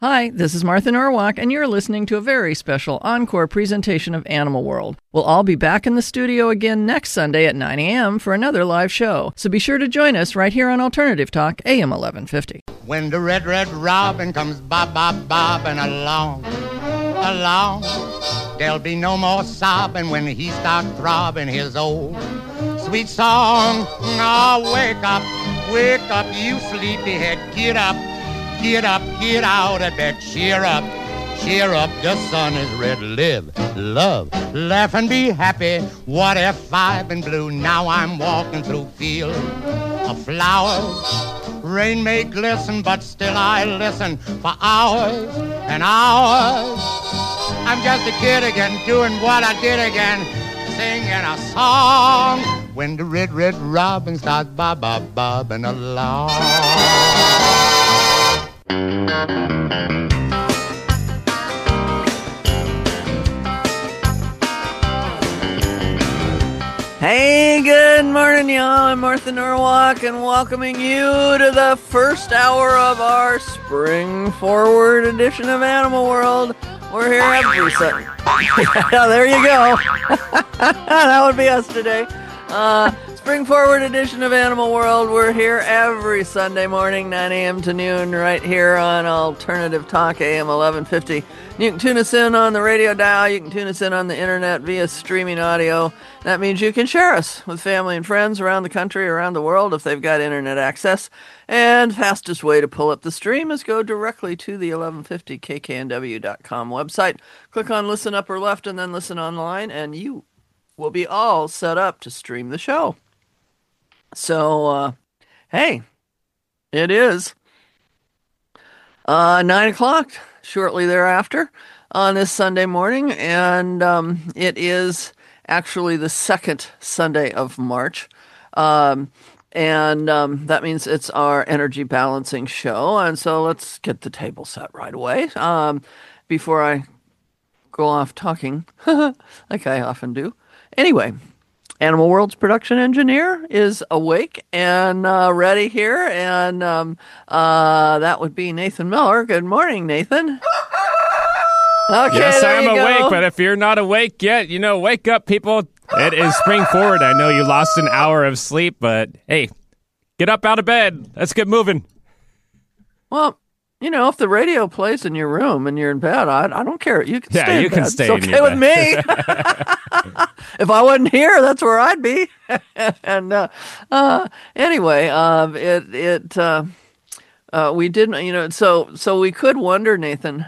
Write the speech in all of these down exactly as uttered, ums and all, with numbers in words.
Hi, this is Martha Norwalk, and you're listening to a very special encore presentation of Animal World. We'll all be back in the studio again next Sunday at nine a.m. for another live show, so be sure to join us right here on Alternative Talk, A M eleven fifty. When the red, red robin comes bob, bob, bobbing along, along, there'll be no more sobbing when he starts throbbing his old sweet song. Oh, wake up, wake up, you sleepyhead, get up. Get up, get out of bed, cheer up, cheer up, the sun is red. Live, love, laugh and be happy. What if I've been blue? Now I'm walking through fields of flowers. Rain may glisten, but still I listen for hours and hours. I'm just a kid again, doing what I did again, singing a song. When the red, red robin starts bob, bob, bobbing along. Hey, good morning, y'all. I'm Martha Norwalk, and welcoming you to the first hour of our Spring Forward edition of Animal World. We're here every Sunday. Yeah, there you go. That would be us today. Uh, Spring Forward edition of Animal World. We're here every Sunday morning, nine a.m. to noon, right here on Alternative Talk, A M eleven fifty. You can tune us in on the radio dial. You can tune us in on the internet via streaming audio. That means you can share us with family and friends around the country, around the world, if they've got internet access. And fastest way to pull up the stream is go directly to the eleven fifty K K N W dot com website. Click on Listen Upper Left and then Listen Online, and you will be all set up to stream the show. So, uh, hey, it is uh, nine o'clock shortly thereafter on this Sunday morning, and um, it is actually the second Sunday of March, um, and um, that means it's our energy balancing show, and so let's get the table set right away um, before I go off talking like I often do. Anyway, Animal World's production engineer is awake and uh, ready here, and um, uh, that would be Nathan Miller. Good morning, Nathan. Okay, yes, there I'm you awake, go. but if you're not awake yet, you know, wake up, people. It is Spring Forward. I know you lost an hour of sleep, but hey, get up out of bed. Let's get moving. Well, you know, if the radio plays in your room and you're in bed, I, I don't care. You can Yeah, stay in you bed. can stay It's in okay your with me. If I wasn't here, that's where I'd be. and uh, uh, anyway, uh, it it uh, uh, we didn't, you know, so so we could wonder, Nathan,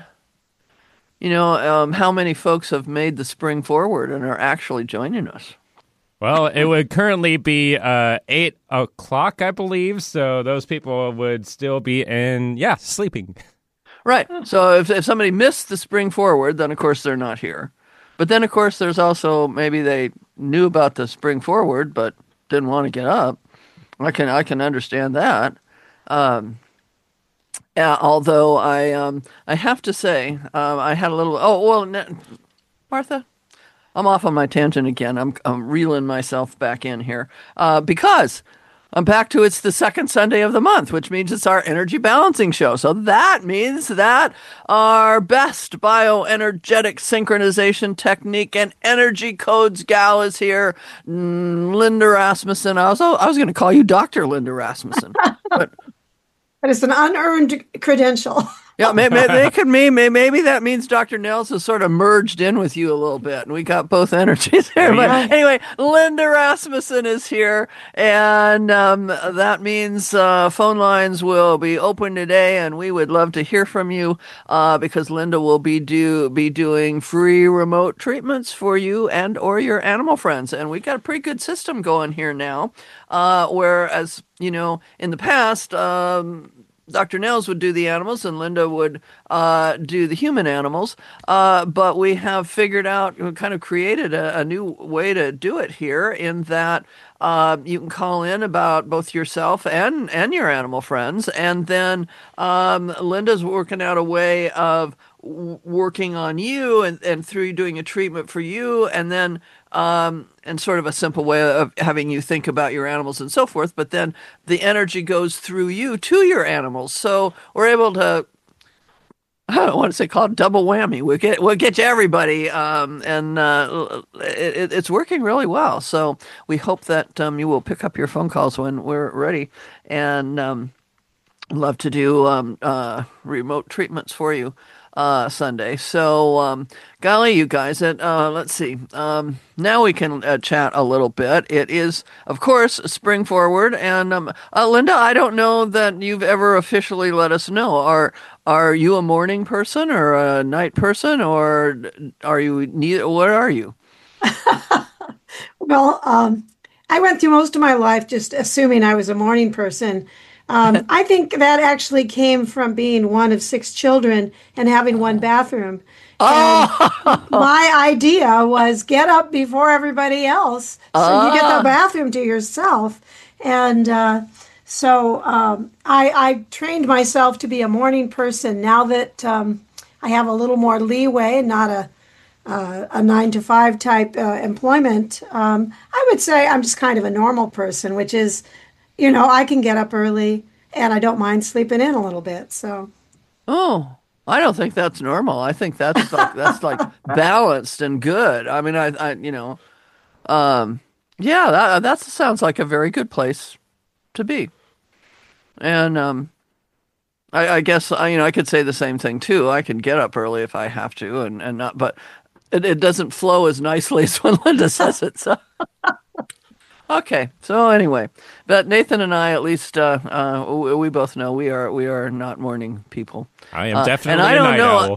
you know, um, how many folks have made the spring forward and are actually joining us. Well, it would currently be uh, eight o'clock, I believe, so those people would still be in, yeah, sleeping. Right. So if if somebody missed the spring forward, then of course they're not here. But then of course there's also maybe they knew about the spring forward but didn't want to get up. I can I can understand that. Um, yeah, although I um, I have to say um, I had a little. Oh well, Martha. I'm off on my tangent again. I'm, I'm reeling myself back in here uh, because I'm back to it's the second Sunday of the month, which means it's our energy balancing show. So that means that our best bioenergetic synchronization technique and energy codes gal is here, Linda Rasmussen. I was I was going to call you Doctor Linda Rasmussen, but but it's an unearned credential. Yeah, maybe, they could mean maybe that means Doctor Nels has sort of merged in with you a little bit, and we got both energies there. But anyway, Linda Rasmussen is here, and um, that means uh, phone lines will be open today, and we would love to hear from you uh, because Linda will be do be doing free remote treatments for you and or your animal friends, and we got a pretty good system going here now. Uh, whereas you know in the past. Um, Doctor Nels would do the animals and Linda would uh, do the human animals. Uh, but we have figured out, we kind of created a, a new way to do it here in that uh, you can call in about both yourself and, and your animal friends. And then um, Linda's working out a way of w- working on you and, and through doing a treatment for you. And then Um, and sort of a simple way of having you think about your animals and so forth, but then the energy goes through you to your animals. So we're able to I don't want to say called double whammy. We'll get we'll get you everybody, um, and uh, it, it's working really well. So we hope that um, you will pick up your phone calls when we're ready, and um, love to do um, uh, remote treatments for you uh, Sunday. So, um, golly, you guys, it, uh, let's see. Um, now we can uh, chat a little bit. It is, of course, spring forward, and um, uh, Linda, I don't know that you've ever officially let us know. Are are you a morning person or a night person, or are you neither? What are you? Well, um, I went through most of my life just assuming I was a morning person. Um, I think that actually came from being one of six children and having one bathroom. And Oh, my idea was get up before everybody else so you get the bathroom to yourself. And uh, so um, I, I trained myself to be a morning person now that um, I have a little more leeway and not a uh, a nine to five type uh, employment. Um, I would say I'm just kind of a normal person, which is, you know, I can get up early and I don't mind sleeping in a little bit. So, oh. I don't think that's normal. I think that's like that's like balanced and good. I mean, I, I you know, um, yeah, that that sounds like a very good place to be. And um, I, I guess I, you know, I could say the same thing too. I can get up early if I have to, and and not, but it, it doesn't flow as nicely as when Linda says it. So. Okay, so anyway, but Nathan and I, at least, uh, uh, we, we both know we are we are not morning people. I am Uh, definitely and I a don't night know owl.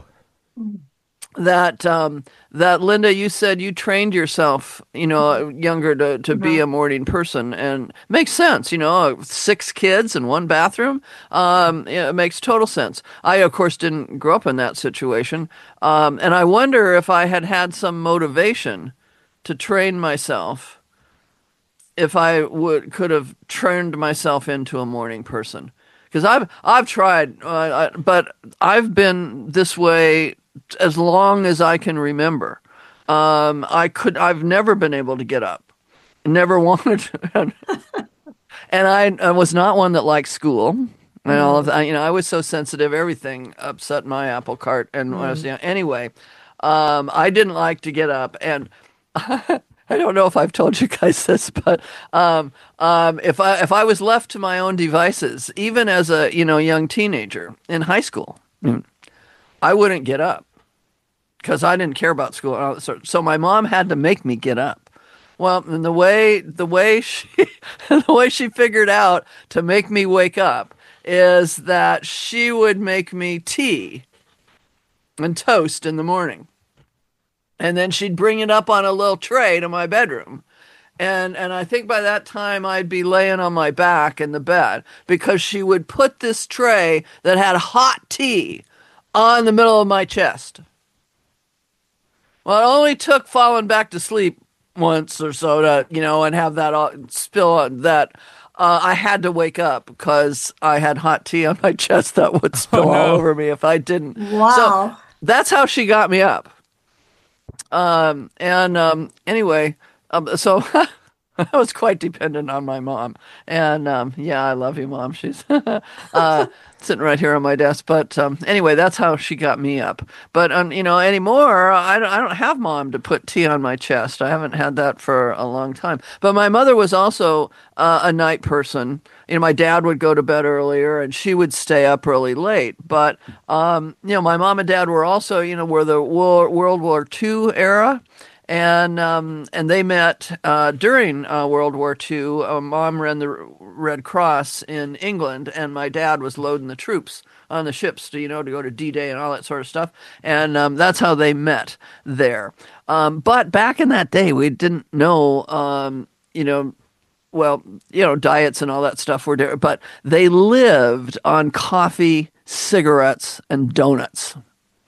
that um, that Linda, you said you trained yourself, you know, younger to to be a morning person, and makes sense. You know, six kids and one bathroom, um, yeah, it makes total sense. I, of course, didn't grow up in that situation, um, and I wonder if I had had some motivation to train myself. If I would could have turned myself into a morning person, because I've I've tried, uh, I, but I've been this way as long as I can remember. Um, I could I've never been able to get up, never wanted to, and I, I was not one that liked school. And all of that, you know, I was so sensitive. Everything upset my apple cart, and when I was young. Anyway, um, I didn't like to get up, and. I don't know if I've told you guys this, but um, um, if I if I was left to my own devices, even as a you know young teenager in high school, I wouldn't get up because I didn't care about school. and all that sort- So my mom had to make me get up. Well, and the way the way she the way she figured out to make me wake up is that she would make me tea and toast in the morning. And then she'd bring it up on a little tray to my bedroom. And and I think by that time I'd be laying on my back in the bed because she would put this tray that had hot tea on the middle of my chest. Well, it only took falling back to sleep once or so to, you know, and have that all, spill on that. Uh, I had to wake up because I had hot tea on my chest that would spill Oh, no. all over me if I didn't. wow. So that's how she got me up. Um, and, um, anyway, um, so I was quite dependent on my mom. And, um, yeah, I love you, Mom. She's, uh, sitting right here on my desk. But, um, anyway, that's how she got me up. But, um, you know, anymore, I don't, I don't have Mom to put tea on my chest. I haven't had that for a long time. But my mother was also, uh, a night person. You know, my dad would go to bed earlier and she would stay up really late. But, um, you know, my mom and dad were also, you know, were the Wo- World War Two era. And um, and they met uh, during uh, World War Two. Uh, Mom ran the Red Cross in England, and my dad was loading the troops on the ships to, you know, to go to D-Day and all that sort of stuff. And um, that's how they met there. Um, but back in that day, we didn't know, um, you know, well, you know, diets and all that stuff were there, but they lived on coffee, cigarettes, and donuts.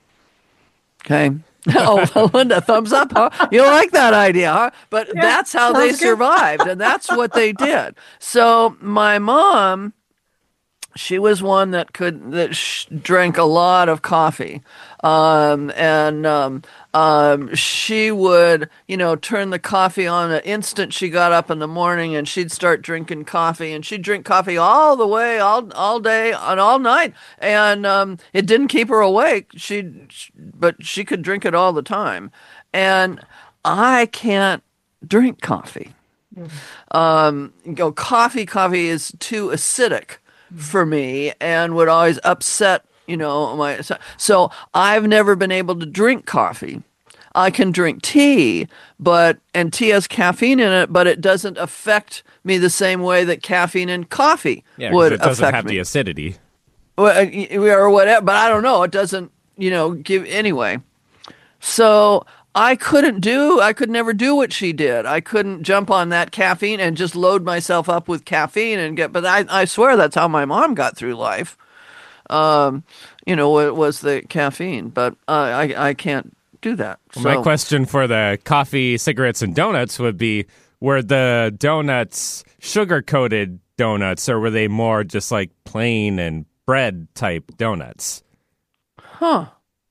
Okay. Oh, Linda, thumbs up, huh? You like that idea, huh? But Yeah, that's how they sounds good. survived, and that's what they did. So my mom she was one that could that sh- drank a lot of coffee, um, and um, um, she would, you know, turn the coffee on the instant she got up in the morning, and she'd start drinking coffee, and she'd drink coffee all the way, all all day and all night, and um, it didn't keep her awake. She, but she could drink it all the time, and I can't drink coffee. Um, you know, coffee, coffee is too acidic for me and would always upset, you know, my, so I've never been able to drink coffee. I can drink tea, but, and tea has caffeine in it, but it doesn't affect me the same way that caffeine in coffee Yeah, 'cause would it doesn't affect have me. the acidity. Well, or whatever, but I don't know. It doesn't, you know, give, anyway. So I couldn't do, I could never do what she did. I couldn't jump on that caffeine and just load myself up with caffeine and get, but I, I swear that's how my mom got through life. Um, you know, it was the caffeine, but uh, I, I can't do that. Well, So, my question for the coffee, cigarettes, and donuts would be, were the donuts sugar-coated donuts, or were they more just like plain and bread-type donuts? huh.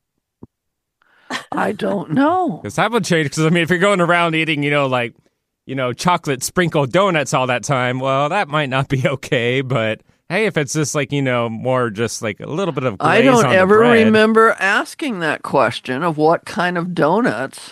I don't know. Because that would change. Because, I mean, if you're going around eating, you know, like, you know, chocolate sprinkled donuts all that time, well, that might not be okay. But, hey, if it's just like, you know, more just like a little bit of glaze I don't on the ever bread. remember asking that question of what kind of donuts.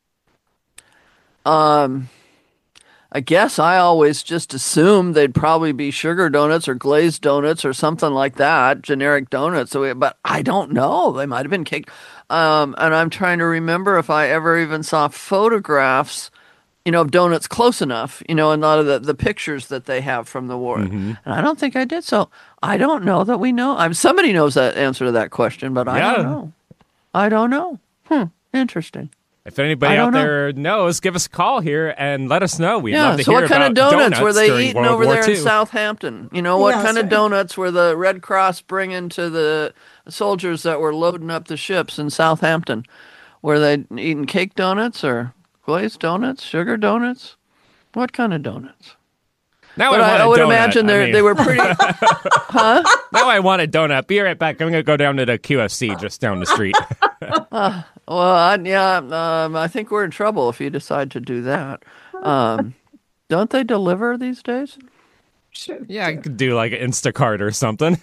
Um, I guess I always just assumed they'd probably be sugar donuts or glazed donuts or something like that, generic donuts. So, we- but I don't know. They might have been cake. Um, and I'm trying to remember if I ever even saw photographs, you know, of donuts close enough, you know, and a lot of the, the pictures that they have from the war. Mm-hmm. And I don't think I did. So I don't know that we know. I'm, somebody knows that answer to that question, but I Yeah. don't know. I don't know. Hmm. Interesting. If anybody I out don't know. there knows, give us a call here and let us know. We'd Yeah. love to So hear what kind of about donuts, were they during eating World over War there Two. in Southampton? You know, what Yeah, kind of so- donuts were the Red Cross bringing to the soldiers that were loading up the ships in Southampton? Were they eating cake donuts or glazed donuts, sugar donuts? What kind of donuts? Now But I, I, want I a would donut. imagine I they mean, they were pretty. Now I want a donut. Be right back. I'm going to go down to the Q F C just down the street. Well, I, yeah, um, I think we're in trouble if you decide to do that. Um, don't they deliver these days? Sure. Yeah, I could do like an Instacart or something.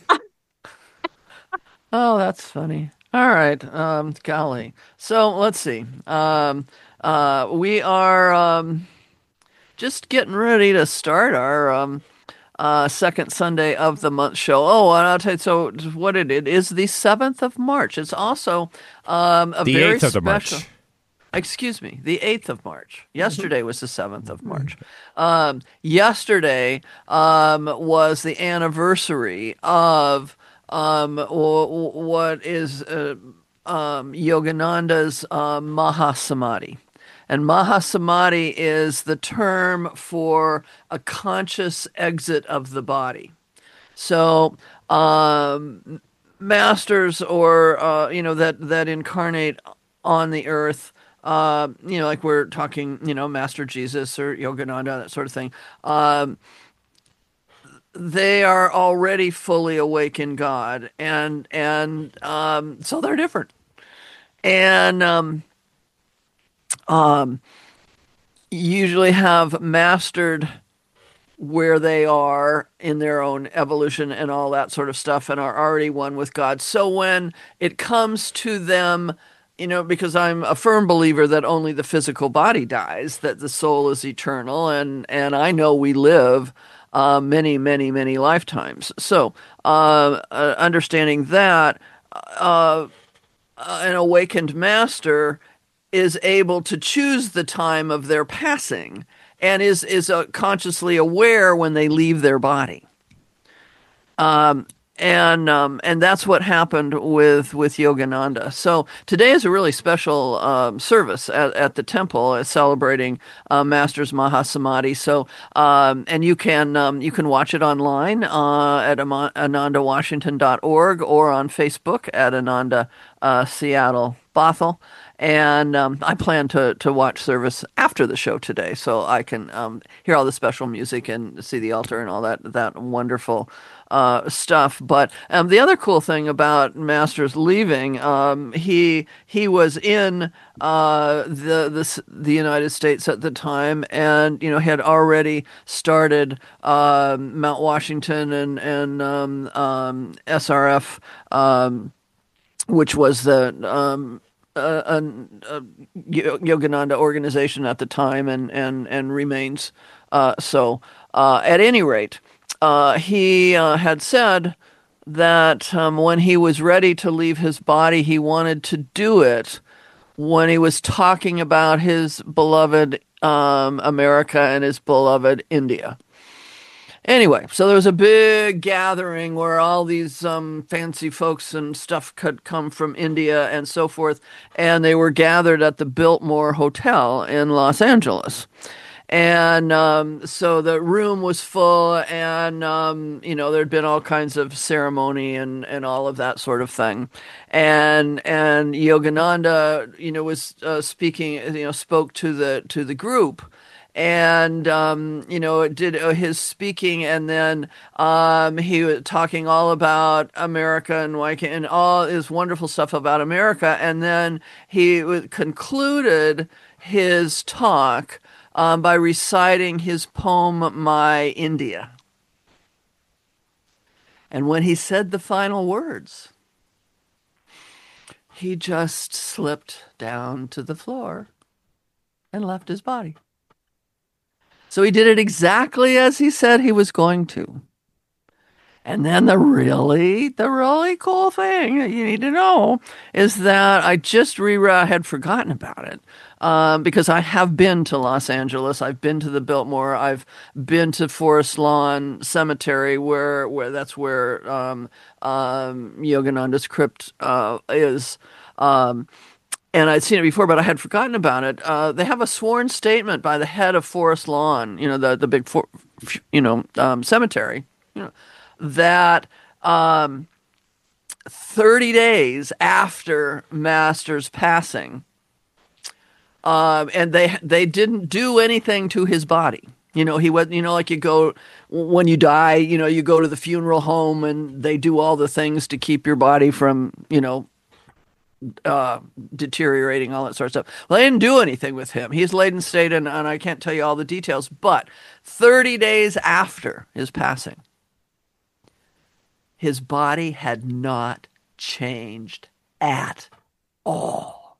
Oh, that's funny. All right, um, golly. So let's see. Um, uh, we are um, just getting ready to start our um, uh, second Sunday of the month show. Oh, and I'll tell you. So what it, it is the seventh of March. It's also um, a The very eighth of the special. March. Excuse me, the eighth of March. Yesterday was the seventh of March. Um, yesterday um, was the anniversary of um, w- w- what is uh, um, Yogananda's uh, Mahasamadhi. And Mahasamadhi is the term for a conscious exit of the body. So, um, masters or, uh, you know, that, that incarnate on the earth, uh, you know, like we're talking, you know, Master Jesus or Yogananda, that sort of thing. Um, they are already fully awake in God, and and um, so they're different. And um, um, usually have mastered where they are in their own evolution and all that sort of stuff, and are already one with God. So when it comes to them, you know, because I'm a firm believer that only the physical body dies, that the soul is eternal, and, and I know we live uh, many, many, many lifetimes. So uh, uh, understanding that, uh, an awakened master is able to choose the time of their passing and is, is uh, consciously aware when they leave their body. Um, And um, and that's what happened with, with Yogananda. So today is a really special um, service at, at the temple, uh, celebrating uh, Master's Mahasamadhi. So um, and you can um, you can watch it online uh, at ananda washington dot org or on Facebook at Ananda uh, Seattle Bothell. And um, I plan to to watch service after the show today, so I can um, hear all the special music and see the altar and all that that wonderful uh, stuff. But um, the other cool thing about Masters leaving, um, he he was in uh, the the the United States at the time, and you know had already started um, Mount Washington and and um, um, S R F, um, which was the um, uh, an, a Yogananda organization at the time, and and and remains uh, so. Uh, at any rate, uh, he uh, had said that um, when he was ready to leave his body, he wanted to do it when he was talking about his beloved um, America and his beloved India. Anyway, so there was a big gathering where all these um, fancy folks and stuff could come from India and so forth, and they were gathered at the Biltmore Hotel in Los Angeles. And um, so the room was full, and um, you know there'd been all kinds of ceremony and, and all of that sort of thing, and and Yogananda, you know, was uh, speaking, you know, spoke to the to the group. And, um, you know, did his speaking, and then um, he was talking all about America and Waika and all his wonderful stuff about America. And then he concluded his talk um, by reciting his poem, My India. And when he said the final words, he just slipped down to the floor and left his body. So he did it exactly as he said he was going to. And then the really, the really cool thing that you need to know is that I just re- I had forgotten about it um, because I have been to Los Angeles. I've been to the Biltmore. I've been to Forest Lawn Cemetery, where where that's where um, um, Yogananda's crypt uh, is. Um, And I'd seen it before, but I had forgotten about it. Uh, they have a sworn statement by the head of Forest Lawn, you know, the the big, for, you know, um, cemetery, you know, that um, thirty days after Masters' passing, um, and they they didn't do anything to his body. You know, he was, you know, like you go when you die, you know, you go to the funeral home and they do all the things to keep your body from, you know, uh, deteriorating, all that sort of stuff. Well, they didn't do anything with him. He's laid in state, and, and I can't tell you all the details, but thirty days after his passing, his body had not changed at all.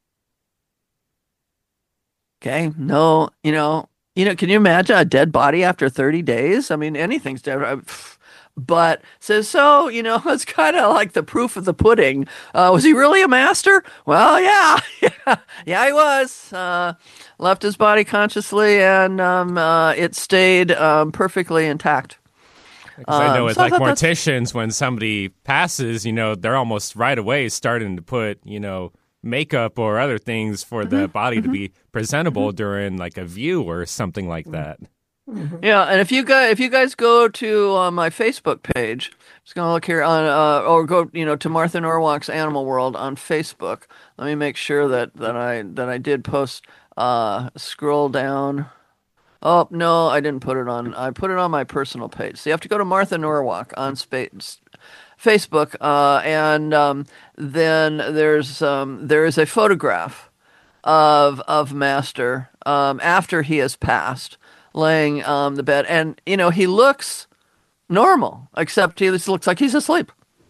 Okay? No, you know, you know, can you imagine a dead body after thirty days? I mean, anything's dead. But says, so, you know, it's kind of like the proof of the pudding. Uh, was he really a master? Well, yeah, yeah, yeah, he was. Uh, left his body consciously, and um, uh, it stayed um, perfectly intact. Because I know Um, with so I like thought that's- morticians, when somebody passes, you know, they're almost right away starting to put, you know, makeup or other things for the body to be presentable during like a view or something like that. Yeah, and if you guys if you guys go to uh, my Facebook page, just gonna look here on uh, or go you know to Martha Norwalk's Animal World on Facebook. Let me make sure that, that I that I did post. Uh, scroll down. Oh no, I didn't put it on. I put it on my personal page. So you have to go to Martha Norwalk on space. Facebook, uh, and um, then there's um, there is a photograph of of Master um, after he has passed, laying on the bed, and you know he looks normal, except he just looks like he's asleep.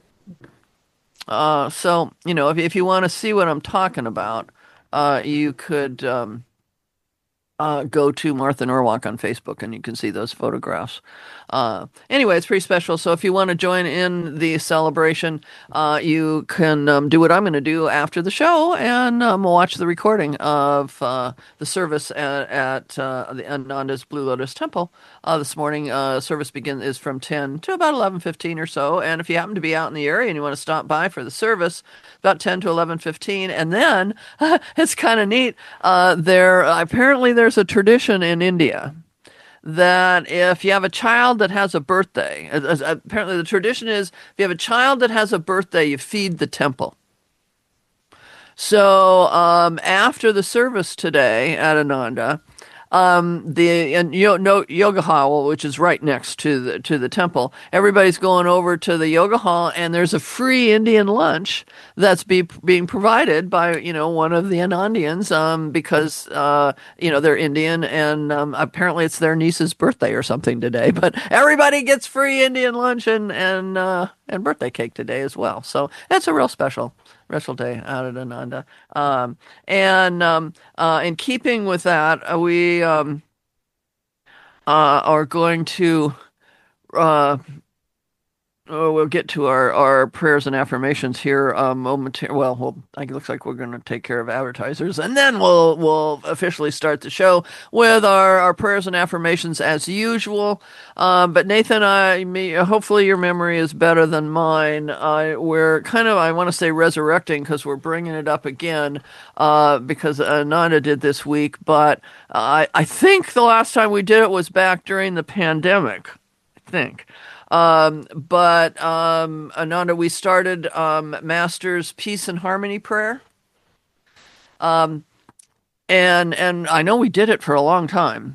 Uh, so you know if if you want to see what I'm talking about, uh, you could um, uh, go to Martha Norwalk on Facebook, and you can see those photographs. Uh, anyway, it's pretty special. So if you want to join in the celebration, uh, you can um, do what I'm going to do after the show and um, watch the recording of uh, the service at, at uh, the Ananda's Blue Lotus Temple uh, this morning. Uh, service begins is from ten to about eleven fifteen or so. And if you happen to be out in the area and you want to stop by for the service, about ten to eleven fifteen. And then uh, it's kind of neat. Uh, there apparently there's a tradition in India that if you have a child that has a birthday, apparently the tradition is if you have a child that has a birthday, you feed the temple. So um, after the service today at Ananda, um, the and yo, no, yoga hall, which is right next to the to the temple, everybody's going over to the yoga hall, and there's a free Indian lunch that's be, being provided by you know one of the Anandians, um, because uh, you know they're Indian, and um, apparently it's their niece's birthday or something today. But everybody gets free Indian lunch and and uh, and birthday cake today as well. So that's a real special. Special day out at Ananda. Um, and um, uh, in keeping with that, uh, we um, uh, are going to, uh, oh, we'll get to our, our prayers and affirmations here um, momentarily. Well, we'll, it looks like we're going to take care of advertisers, and then we'll we'll officially start the show with our, our prayers and affirmations as usual. Um, but Nathan, I me, hopefully your memory is better than mine. Uh, we're kind of, I want to say resurrecting because we're bringing it up again uh, because Ananda did this week. But uh, I, I think the last time we did it was back during the pandemic, I think. Um, but, um, Ananda, we started, um, Master's Peace and Harmony Prayer. Um, and, and I know we did it for a long time.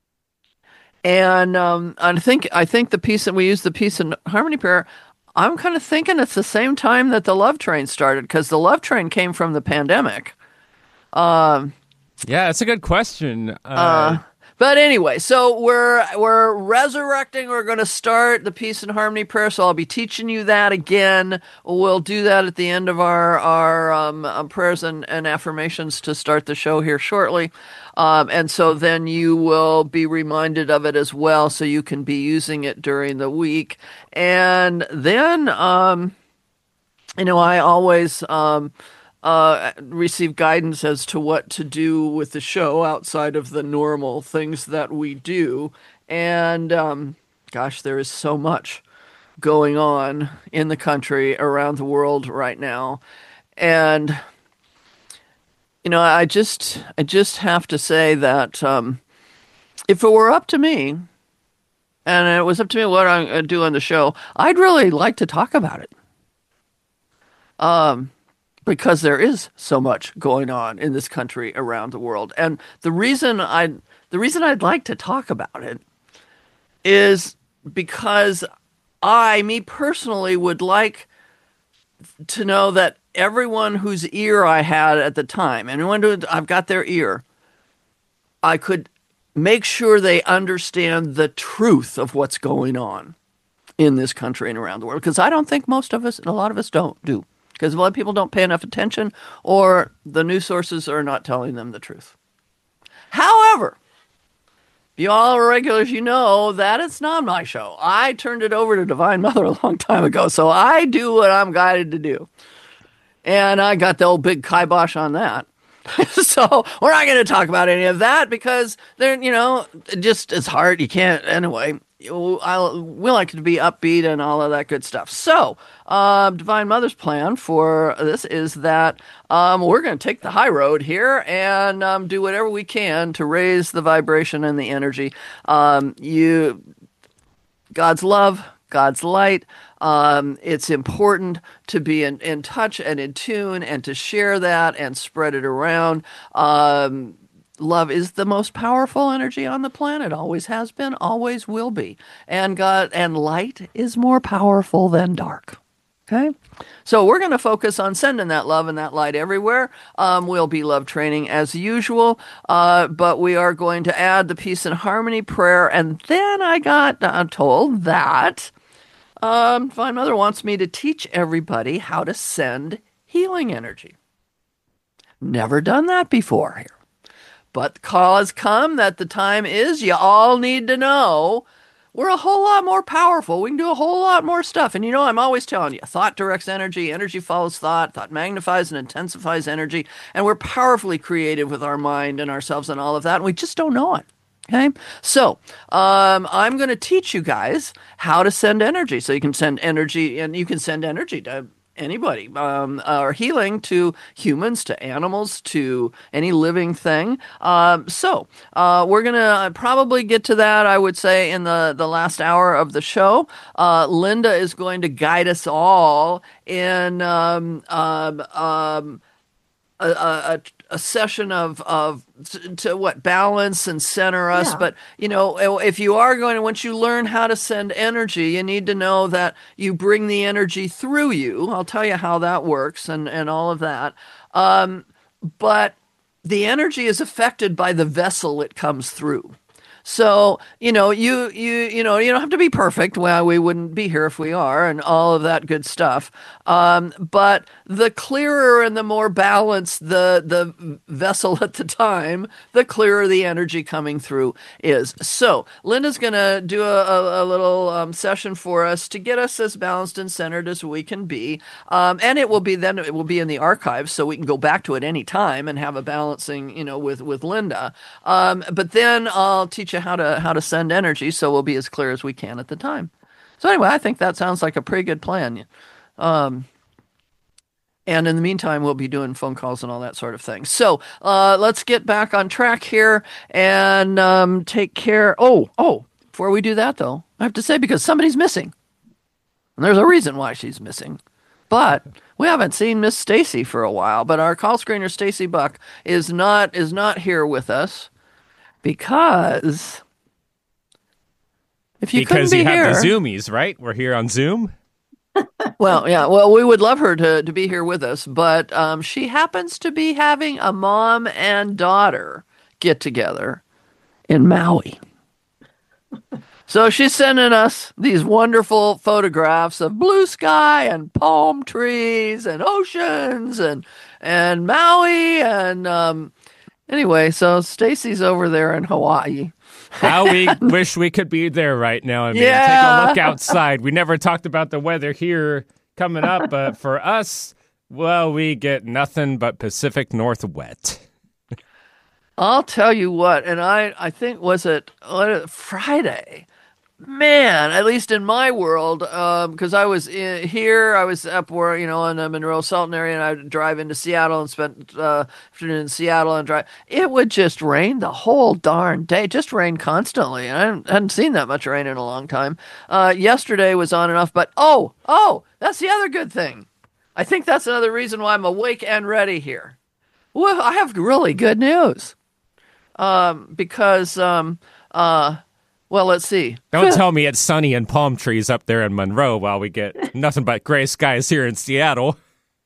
And, um, I think, I think the peace that we used the Peace and Harmony Prayer, I'm kind of thinking it's the same time that the Love Train started, because the Love Train came from the pandemic. Um, yeah, it's a good question. Uh, uh But anyway, so we're we're resurrecting. We're going to start the Peace and Harmony Prayer. So I'll be teaching you that again. We'll do that at the end of our our um, um, prayers and, and affirmations to start the show here shortly. Um, and so then you will be reminded of it as well, so you can be using it during the week. And then, um, you know, I always. Um, Uh, receive guidance as to what to do with the show outside of the normal things that we do. And, um, gosh, there is so much going on in the country, around the world right now. And, you know, I just, I just have to say that, um, if it were up to me, and it was up to me what I'm going to do on the show, I'd really like to talk about it. Um, Because there is so much going on in this country, around the world, and the reason I, the reason I'd like to talk about it, is because I, me personally, would like to know that everyone whose ear I had at the time, anyone who I've got their ear, I could make sure they understand the truth of what's going on in this country and around the world. Because I don't think most of us, and a lot of us, don't do. Because a lot of people don't pay enough attention, or the news sources are not telling them the truth. However, you all are regulars, you know that it's not my show. I turned it over to Divine Mother a long time ago, so I do what I'm guided to do. And I got the old big kibosh on that. So we're not going to talk about any of that because they're, you know, just it's hard. You can't, anyway. I we like to be upbeat and all of that good stuff. So, uh, Divine Mother's plan for this is that um, we're going to take the high road here and um, do whatever we can to raise the vibration and the energy. Um, you, God's love, God's light. Um, it's important to be in, in touch and in tune and to share that and spread it around. Um, Love is the most powerful energy on the planet, always has been, always will be. And God and light is more powerful than dark. Okay? So we're going to focus on sending that love and that light everywhere. Um, we'll be love training as usual, uh, but we are going to add the Peace and Harmony Prayer. And then I got uh, told that um, Divine Mother wants me to teach everybody how to send healing energy. Never done that before here. But the call has come that the time is, you all need to know, we're a whole lot more powerful. We can do a whole lot more stuff. And you know, I'm always telling you, thought directs energy, energy follows thought, thought magnifies and intensifies energy. And we're powerfully creative with our mind and ourselves and all of that. And we just don't know it. Okay. So, um, I'm going to teach you guys how to send energy. So you can send energy, and you can send energy to anybody, um, or healing to humans, to animals, to any living thing. Um, so uh, we're going to probably get to that, I would say, in the, the last hour of the show. Uh, Linda is going to guide us all in um, um, um, a, a, a session of of to what balance and center us. Yeah. But you know, if you are going to, once you learn how to send energy, you need to know that you bring the energy through you. I'll tell you how that works and and all of that. Um, but the energy is affected by the vessel it comes through. So, you know, you you you know, you don't have to be perfect. Well, we wouldn't be here if we are, and all of that good stuff. Um, but the clearer and the more balanced the the vessel at the time, the clearer the energy coming through is. So, Linda's going to do a, a, a little um, session for us to get us as balanced and centered as we can be, um, and it will be then it will be in the archives, so we can go back to it any time and have a balancing, you know, with with Linda. Um, but then I'll teach you how to how to send energy, so we'll be as clear as we can at the time. So anyway, I think that sounds like a pretty good plan. Um, and in the meantime, we'll be doing phone calls and all that sort of thing. So uh, let's get back on track here and um, take care. Oh, oh, before we do that, though, I have to say, because somebody's missing. And there's a reason why she's missing. But we haven't seen Miss Stacy for a while. But our call screener, Stacy Buck, is not is not here with us. Because if you because couldn't you be have here, the Zoomies, right? We're here on Zoom. well, yeah, well, we would love her to, to be here with us, but um, she happens to be having a mom and daughter get together in Maui. So she's sending us these wonderful photographs of blue sky and palm trees and oceans and and Maui and um, anyway, so Stacy's over there in Hawaii. How we wish we could be there right now. I mean, Yeah. take a look outside. We never talked about the weather here coming up, but for us, well, we get nothing but Pacific Northwest. I'll tell you what, and I, I think, was it uh, Friday? Man, at least in my world, because um, I was in, here, I was up where, you know, in the Monroe Sultan area, and I'd drive into Seattle and spent uh, afternoon in Seattle and drive. It would just rain the whole darn day, just rain constantly. And I hadn't, hadn't seen that much rain in a long time. Uh, yesterday was on and off, but oh, oh, that's the other good thing. I think that's another reason why I'm awake and ready here. Well, I have really good news. Um, because, um, uh, well, let's see. Don't tell me it's sunny and palm trees up there in Monroe while we get nothing but gray skies here in Seattle.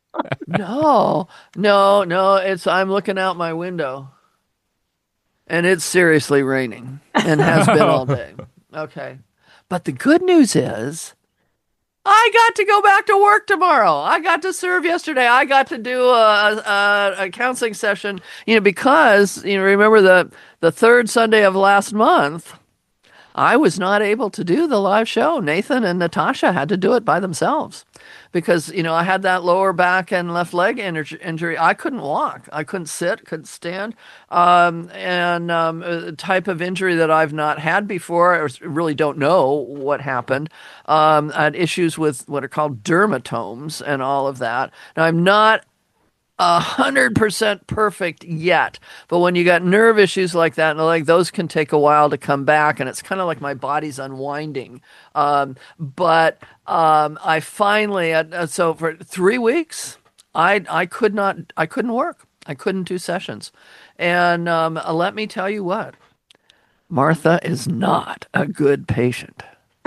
No, no, no. It's I'm looking out my window, and it's seriously raining and has been all day. Okay, but the good news is, I got to go back to work tomorrow. I got to serve yesterday. I got to do a, a, a counseling session. You know, because you know, remember the the third Sunday of last month, I was not able to do the live show. Nathan and Natasha had to do it by themselves because, you know, I had that lower back and left leg injury. I couldn't walk. I couldn't sit, couldn't stand. Um, and um, a type of injury that I've not had before. I really don't know what happened. Um, I had issues with what are called dermatomes and all of that. Now, I'm not a hundred percent perfect yet, but when you got nerve issues like that, and like those can take a while to come back, and it's kind of like my body's unwinding. Um, but um, I finally, uh, so for three weeks, I I could not, I couldn't work, I couldn't do sessions, and um, uh, let me tell you what, Martha is not a good patient.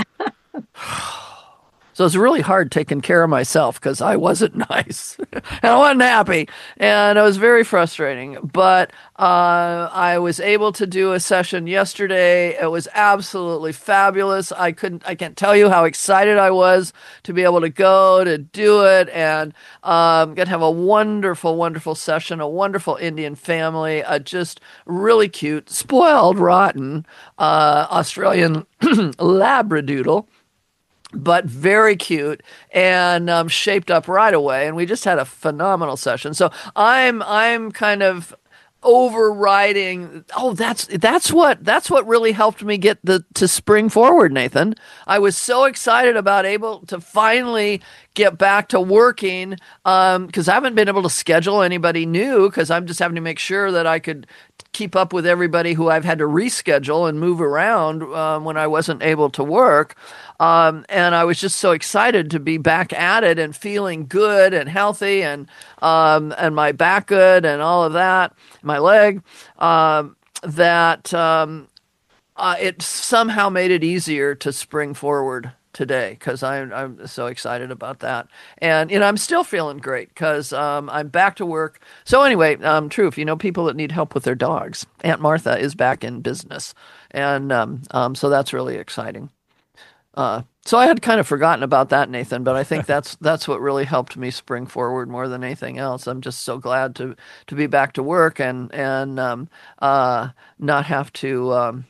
So it's really hard taking care of myself because I wasn't nice and I wasn't happy and it was very frustrating. But uh, I was able to do a session yesterday. It was absolutely fabulous. I couldn't, I can't tell you how excited I was to be able to go to do it and um, get to have a wonderful, wonderful session, a wonderful Indian family, a just really cute, spoiled, rotten uh, Australian Labradoodle. But very cute and um, shaped up right away, and we just had a phenomenal session. So I'm I'm kind of overriding. Oh, that's that's what that's what really helped me get the to spring forward, Nathan. I was so excited about able to finally get back to working because um, I haven't been able to schedule anybody new because I'm just having to make sure that I could keep up with everybody who I've had to reschedule and move around um, when I wasn't able to work. Um, and I was just so excited to be back at it and feeling good and healthy and um, and my back good and all of that, my leg, um, that um, uh, it somehow made it easier to spring forward today because I'm I'm so excited about that, and you know I'm still feeling great because um, I'm back to work. So anyway, um, Truth, you know people that need help with their dogs. Aunt Martha is back in business, and um, um, so that's really exciting. Uh, so I had kind of forgotten about that, Nathan, but I think that's that's what really helped me spring forward more than anything else. I'm just so glad to to be back to work and and um, uh, not have to. Um,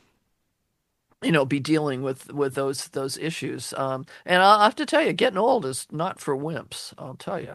you know, be dealing with, with those those issues. Um, and I'll have to tell you, getting old is not for wimps, I'll tell you.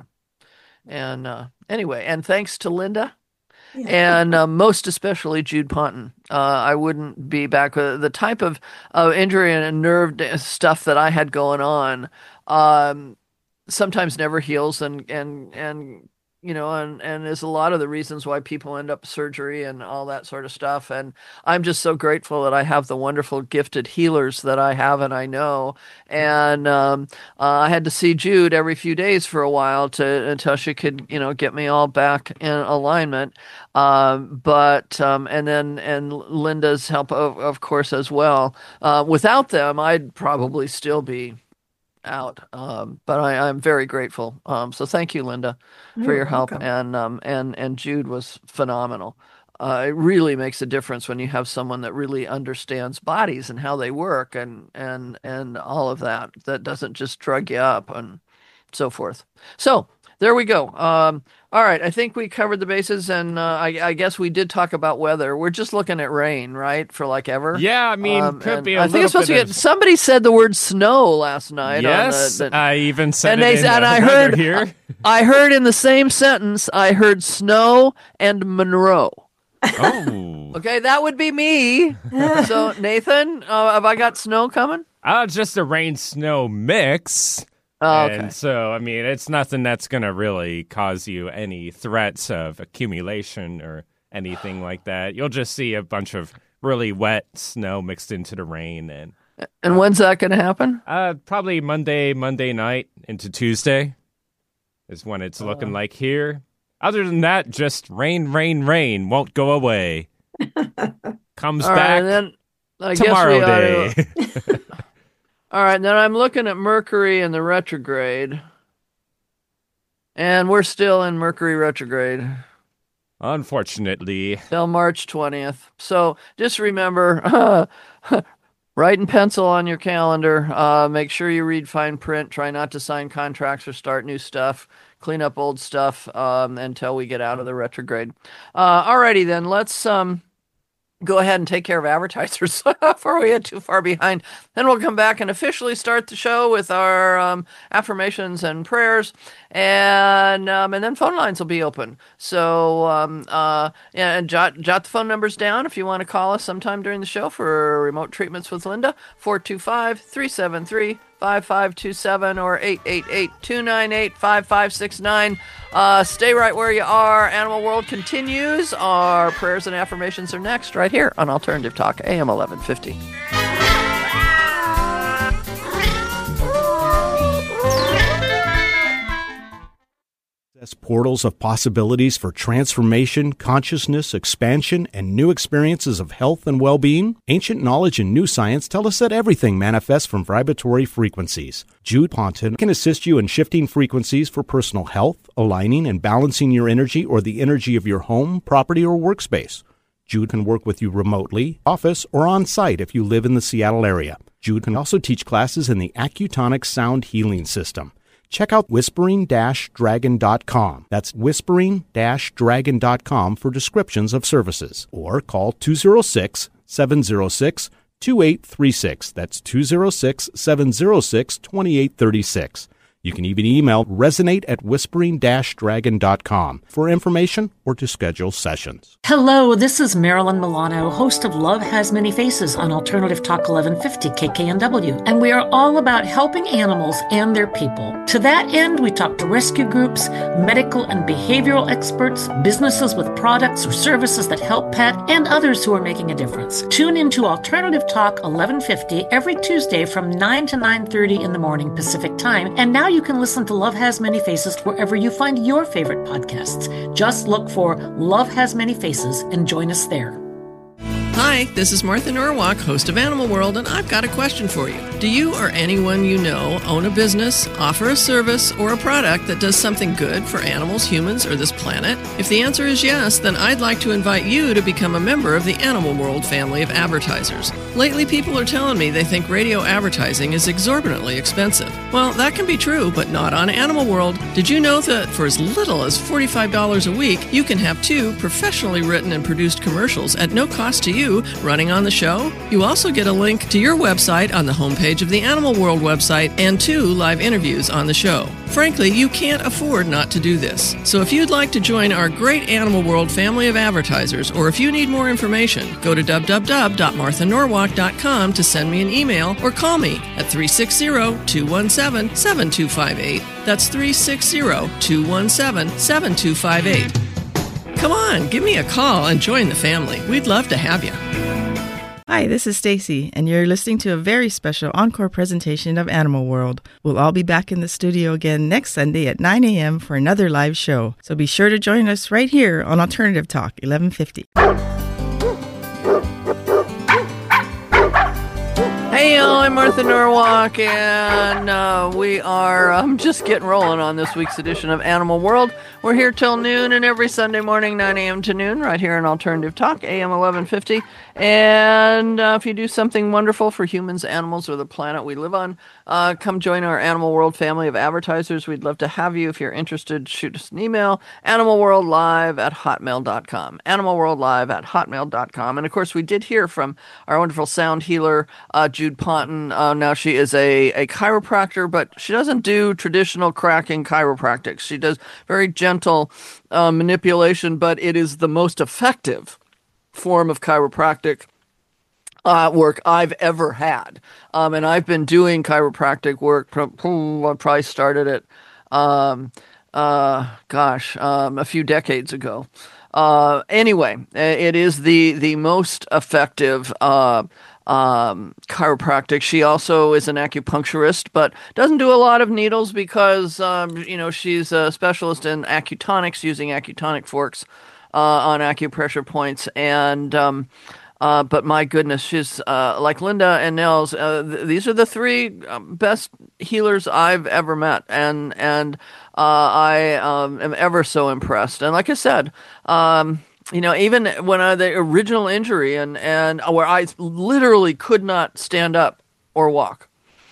And uh, anyway, and thanks to Linda yeah. and uh, most especially Jude Ponton. Uh, I wouldn't be back with the type of uh, injury and nerve stuff that I had going on. Um, sometimes never heals and, and, and, you know, and, and is a lot of the reasons why people end up surgery and all that sort of stuff. And I'm just so grateful that I have the wonderful gifted healers that I have and I know. And um, uh, I had to see Jude every few days for a while to until she could, you know, get me all back in alignment. Um, but um, and then and Linda's help, of, of course, as well. Uh, without them, I'd probably still be out. Um, but I, I'm very grateful. Um, so thank you, Linda, for You're your help. welcome. And, um, and, and Jude was phenomenal. Uh, it really makes a difference when you have someone that really understands bodies and how they work and, and, and all of that, that doesn't just drug you up and so forth. So there we go. Um, all right. I think we covered the bases, and uh, I, I guess we did talk about weather. We're just looking at rain, right? For like ever. Yeah, I mean, um, could be a I think it's supposed to get. of... Somebody said the word snow last night. Yes, on the, the, I even said and it they, in and the I weather heard here. I heard in the same sentence. I heard snow and Monroe. Oh, okay, that would be me. So Nathan, uh, have I got snow coming? Uh, just a rain-snow mix. Oh, okay. And so, I mean, it's nothing that's going to really cause you any threats of accumulation or anything like that. You'll just see a bunch of really wet snow mixed into the rain. And and uh, when's that going to happen? Uh, probably Monday, Monday night into Tuesday is when it's looking uh, like here. Other than that, just rain, rain, rain. Won't go away. Comes All back right, then I tomorrow guess we day. To... All right, then I'm looking at Mercury in the retrograde. And we're still in Mercury retrograde. Unfortunately. Till March twentieth. So just remember, uh, write in pencil on your calendar. Uh, make sure you read fine print. Try not to sign contracts or start new stuff. Clean up old stuff um, until we get out of the retrograde. Uh, alrighty then, let's... Um, go ahead and take care of advertisers before we get too far behind. Then we'll come back and officially start the show with our um, affirmations and prayers, and um, and then phone lines will be open. So um, uh, yeah, and jot jot the phone numbers down if you want to call us sometime during the show for remote treatments with Linda. four two five, three seven three, five five two seven or eight eight eight, two nine eight, five five six nine. Uh, stay right where you are. Animal World continues. Our prayers and affirmations are next, right here on Alternative Talk, A M eleven fifty. Portals of possibilities for transformation, consciousness, expansion, and new experiences of health and well-being? Ancient knowledge and new science tell us that everything manifests from vibratory frequencies. Jude Ponton can assist you in shifting frequencies for personal health, aligning and balancing your energy or the energy of your home, property, or workspace. Jude can work with you remotely, office, or on-site if you live in the Seattle area. Jude can also teach classes in the Accutonic Sound Healing System. Check out whispering dash dragon dot com. That's whispering dash dragon dot com for descriptions of services. Or call two oh six, seven oh six, two eight three six. That's two oh six, seven oh six, two eight three six. You can even email resonate at whispering dash dragon dot com for information or to schedule sessions. Hello, this is Marilyn Milano, host of Love Has Many Faces on Alternative Talk eleven fifty K K N W, and we are all about helping animals and their people. To that end, we talk to rescue groups, medical and behavioral experts, businesses with products or services that help pet, and others who are making a difference. Tune into Alternative Talk eleven fifty every Tuesday from nine to nine thirty in the morning Pacific Time, and now you can listen to Love Has Many Faces wherever you find your favorite podcasts. Just look for Love Has Many Faces and join us there. Hi, this is Martha Norwalk, host of Animal World, and I've got a question for you. Do you or anyone you know own a business, offer a service, or a product that does something good for animals, humans, or this planet? If the answer is yes, then I'd like to invite you to become a member of the Animal World family of advertisers. Lately, people are telling me they think radio advertising is exorbitantly expensive. Well, that can be true, but not on Animal World. Did you know that for as little as forty-five dollars a week, you can have two professionally written and produced commercials at no cost to you running on the show? You also get a link to your website on the homepage of the Animal World website and two live interviews on the show. Frankly, you can't afford not to do this. So if you'd like to join our great Animal World family of advertisers, or if you need more information, go to w w w dot martha norwalk dot com to send me an email or call me at three six zero, two one seven, seven two five eight. That's three six zero, two one seven, seven two five eight. Come on, give me a call and join the family. We'd love to have you. Hi, this is Stacy, and you're listening to a very special encore presentation of Animal World. We'll all be back in the studio again next Sunday at nine a.m. for another live show. So be sure to join us right here on Alternative Talk eleven fifty. Hey, y'all, I'm Martha Norwalk, and uh, we are um, just getting rolling on this week's edition of Animal World. We're here till noon, and every Sunday morning, nine a.m. to noon, right here on Alternative Talk, A M eleven fifty. And uh, if you do something wonderful for humans, animals, or the planet we live on, uh, come join our Animal World family of advertisers. We'd love to have you. If you're interested, shoot us an email, animalworldlive at hotmail dot com, animalworldlive at hotmail dot com. And, of course, we did hear from our wonderful sound healer, uh, Jude Ponton. Uh, now, she is a, a chiropractor, but she doesn't do traditional cracking chiropractics. She does very gentle uh, manipulation, but it is the most effective form of chiropractic uh, work I've ever had. Um, and I've been doing chiropractic work, I probably started it, um, uh, gosh, um, a few decades ago. Uh, anyway, it is the, the most effective uh, um, chiropractic. She also is an acupuncturist, but doesn't do a lot of needles because, um, you know, she's a specialist in acutonics, using acutonic forks Uh, on acupressure points, and um, uh, but my goodness, she's uh, like Linda and Nels. Uh, th- these are the three best healers I've ever met, and and uh, I um, am ever so impressed. And like I said, um, you know, even when I, the original injury and and where I literally could not stand up or walk,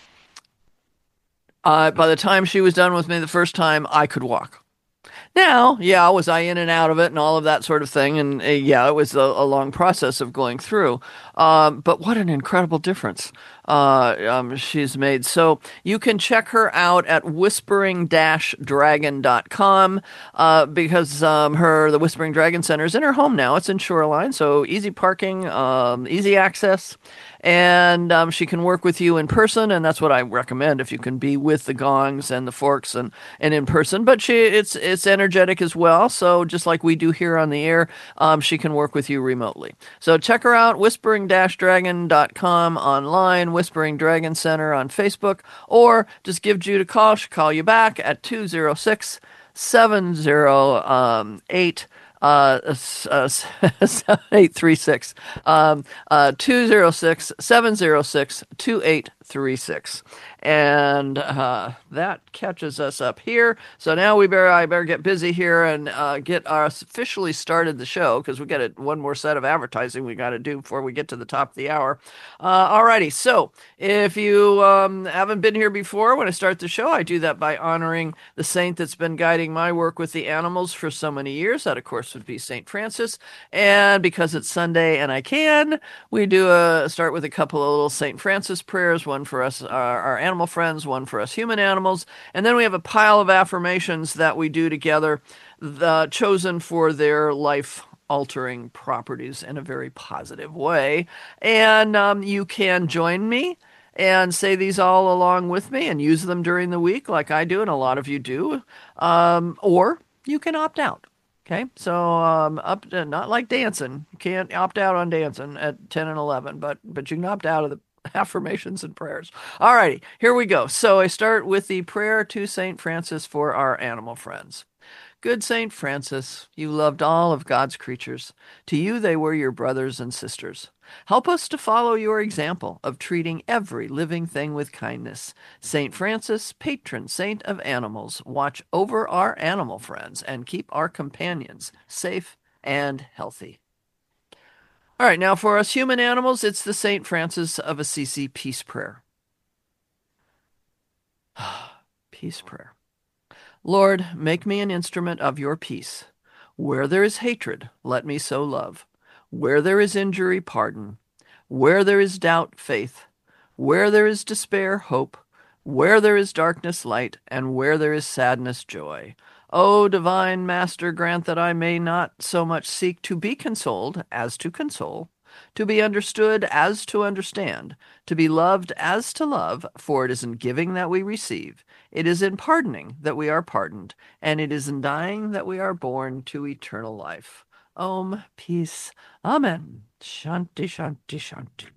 uh, by the time she was done with me the first time, I could walk. Now, yeah, was I in and out of it and all of that sort of thing? And uh, yeah, it was a, a long process of going through. Um, but what an incredible difference uh, um, she's made. So you can check her out at whispering dash dragon dot com uh, because um, her the Whispering Dragon Center is in her home now. It's in Shoreline, so easy parking, um, easy access. And um, she can work with you in person, and that's what I recommend if you can be with the gongs and the forks and, and in person. But she it's it's energetic as well, so just like we do here on the air, um, she can work with you remotely. So check her out, whispering dash dragon dot com online, Whispering Dragon Center on Facebook, or just give Jude a call. She'll call you back at two oh six, seven oh eight Uh, uh, eight three six, um, uh, two oh six, seven oh six, two eight three six. And uh, that catches us up here. So now we better, I better get busy here and uh, get our officially started the show, because we got a, one more set of advertising we got to do before we get to the top of the hour. Uh, alrighty, so if you um, haven't been here before, when I start the show, I do that by honoring the saint that's been guiding my work with the animals for so many years. That, of course, course, would be Saint Francis. And because it's Sunday and I can, we do a start with a couple of little Saint Francis prayers, one for us, our, our animal friends, one for us human animals. And then we have a pile of affirmations that we do together, the, chosen for their life altering properties in a very positive way. And um, you can join me and say these all along with me and use them during the week like I do and a lot of you do. Um, or you can opt out. Okay, so um, up to, not like dancing. You can't opt out on dancing at ten and eleven, but but you can opt out of the affirmations and prayers. All righty, here we go. So I start with the prayer to Saint Francis for our animal friends. Good Saint Francis, you loved all of God's creatures. To you they were your brothers and sisters. Help us to follow your example of treating every living thing with kindness. Saint Francis, patron saint of animals, watch over our animal friends and keep our companions safe and healthy. All right, now for us human animals, it's the Saint Francis of Assisi Peace Prayer. Peace Prayer. Lord, make me an instrument of your peace. Where there is hatred, let me sow love. Where there is injury, pardon. Where there is doubt, faith. Where there is despair, hope. Where there is darkness, light. And where there is sadness, joy. O divine Master, grant that I may not so much seek to be consoled as to console, to be understood as to understand, to be loved as to love, for it is in giving that we receive. It is in pardoning that we are pardoned, and it is in dying that we are born to eternal life. Om, peace. Amen. Shanti, shanti, shanti.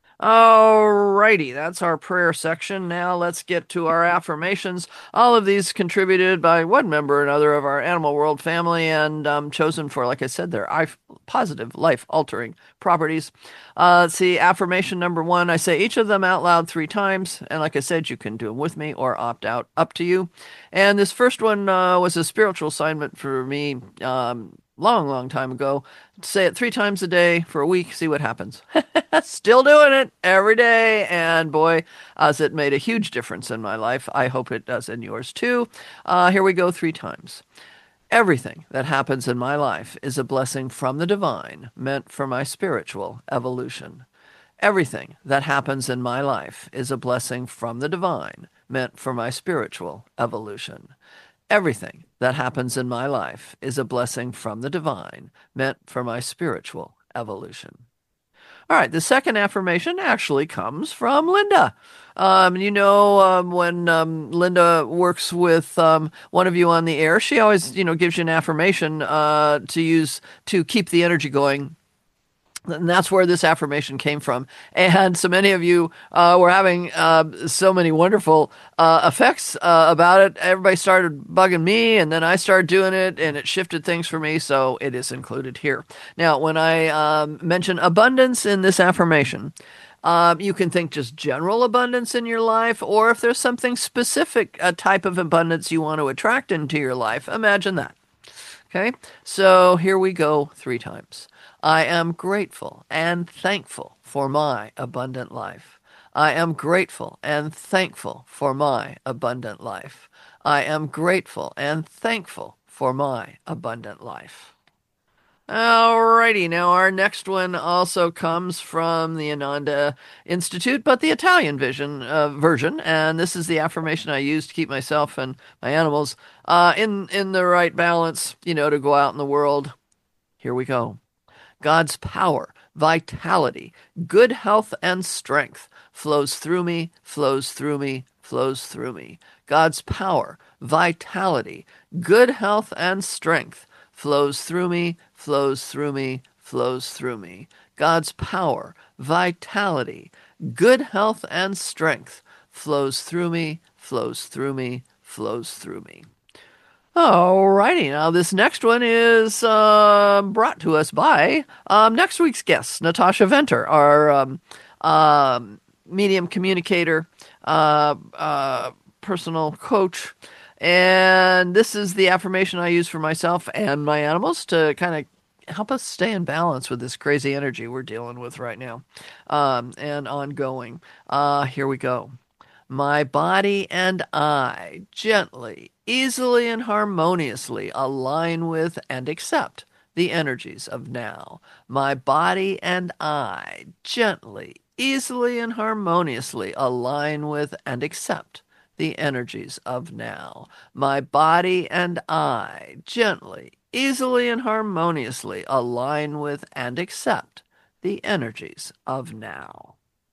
All righty, that's our prayer section. Now let's get to our affirmations. All of these contributed by one member or another of our Animal World family and um, chosen for, like I said, their positive, life-altering properties. Uh, let's see, affirmation number one, I say each of them out loud three times. And like I said, you can do them with me or opt out, up to you. And this first one uh, was a spiritual assignment for me um long, long time ago. Say it three times a day for a week, see what happens. Still doing it every day. And boy, has it made a huge difference in my life. I hope it does in yours too. Uh, here we go three times. Everything that happens in my life is a blessing from the divine, meant for my spiritual evolution. Everything that happens in my life is a blessing from the divine, meant for my spiritual evolution. Everything that happens in my life is a blessing from the divine, meant for my spiritual evolution. All right, the second affirmation actually comes from Linda. Um, you know, um, when um, Linda works with um, one of you on the air, she always, you know, gives you an affirmation uh, to use to keep the energy going. And that's where this affirmation came from. And so many of you uh, were having uh, so many wonderful uh, effects uh, about it. Everybody started bugging me, and then I started doing it, and it shifted things for me, so it is included here. Now, when I um, mention abundance in this affirmation, um, you can think just general abundance in your life, or if there's something specific, a type of abundance you want to attract into your life, imagine that. Okay, so here we go three times. I am grateful and thankful for my abundant life. I am grateful and thankful for my abundant life. I am grateful and thankful for my abundant life. Alrighty, now our next one also comes from the Ananda Institute, but the Italian vision uh, version, and this is the affirmation I use to keep myself and my animals uh, in, in the right balance, you know, to go out in the world. Here we go. God's power, vitality, good health, and strength flows through me, flows through me, flows through me. God's power, vitality, good health, and strength flows through me, flows through me, flows through me. God's power, vitality, good health, and strength flows through me, flows through me, flows through me. Alrighty, now this next one is uh, brought to us by um, next week's guest, Natasha Venter, our um, uh, medium communicator, uh, uh, personal coach. And this is the affirmation I use for myself and my animals to kind of help us stay in balance with this crazy energy we're dealing with right now um, and ongoing. Uh, here we go. My body and I gently, easily, and harmoniously align with and accept the energies of now. My body and I gently, easily, and harmoniously align with and accept the energies of now. My body and I gently, easily, and harmoniously align with and accept the energies of now.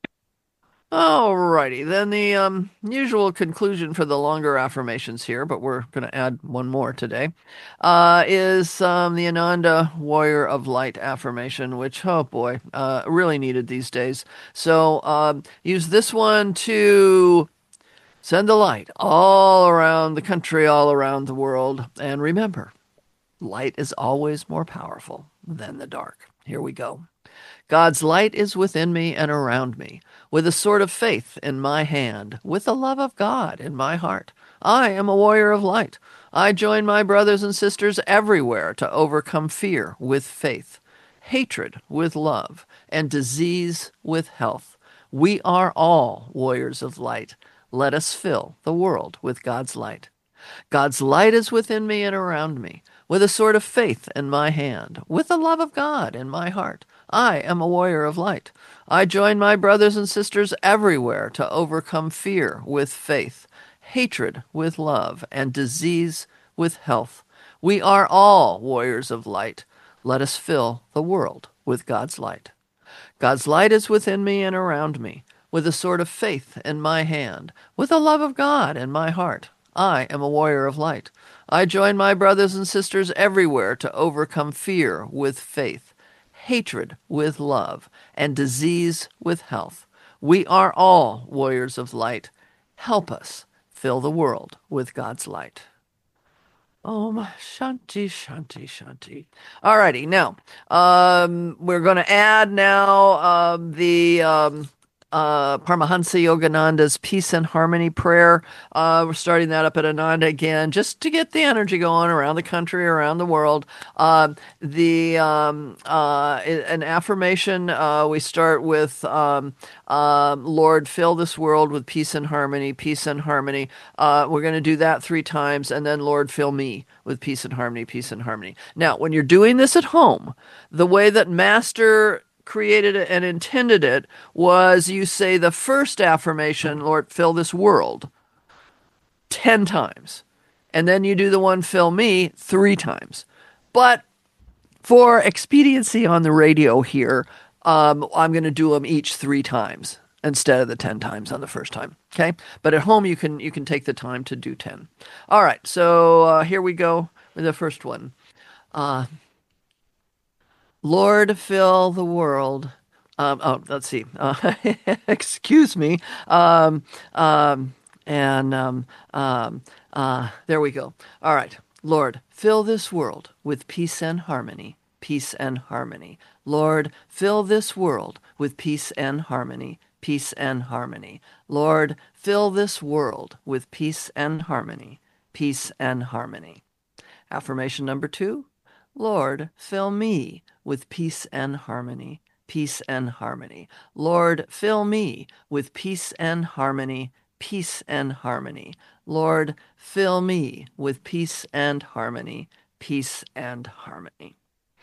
Alrighty, then the um, usual conclusion for the longer affirmations here, but we're going to add one more today, uh, is um, the Ananda Warrior of Light affirmation, which, oh boy, uh, really needed these days. So um, use this one to send the light all around the country, all around the world. And remember, light is always more powerful than the dark. Here we go. God's light is within me and around me, with a sword of faith in my hand, with the love of God in my heart. I am a warrior of light. I join my brothers and sisters everywhere to overcome fear with faith, hatred with love, and disease with health. We are all warriors of light. Let us fill the world with God's light. God's light is within me and around me, with a sword of faith in my hand, with the love of God in my heart. I am a warrior of light. I join my brothers and sisters everywhere to overcome fear with faith, hatred with love, and disease with health. We are all warriors of light. Let us fill the world with God's light. God's light is within me and around me, with a sword of faith in my hand, with the love of God in my heart. I am a warrior of light. I join my brothers and sisters everywhere to overcome fear with faith, hatred with love, and disease with health. We are all warriors of light. Help us fill the world with God's light. Om Shanti Shanti Shanti. Alrighty, now um, we're going to add now um, the um, uh, Paramahansa Yogananda's Peace and Harmony prayer. Uh, we're starting that up at Ananda again, just to get the energy going around the country, around the world. Uh, the um, uh, an affirmation uh, we start with. Um, Um, Lord, fill this world with peace and harmony, peace and harmony. Uh, we're going to do that three times, and then, Lord, fill me with peace and harmony, peace and harmony. Now, when you're doing this at home, the way that Master created it and intended it was you say the first affirmation, Lord, fill this world, ten times. And then you do the one, fill me, three times. But for expediency on the radio here, Um, I'm going to do them each three times instead of the ten times on the first time. Okay, but at home you can you can take the time to do ten. All right, so uh, here we go with the first one. Uh, Lord, fill the world. Um, oh, let's see. Uh, excuse me. Um, um, and um, um, uh, there we go. All right, Lord, fill this world with peace and harmony. Peace and harmony. Lord, fill this world with peace and harmony, peace and harmony. Lord, fill this world with peace and harmony, peace and harmony. Affirmation number two, Lord, fill me with peace and harmony, peace and harmony. Lord, fill me with peace and harmony, peace and harmony. Lord, fill me with peace and harmony, peace and harmony.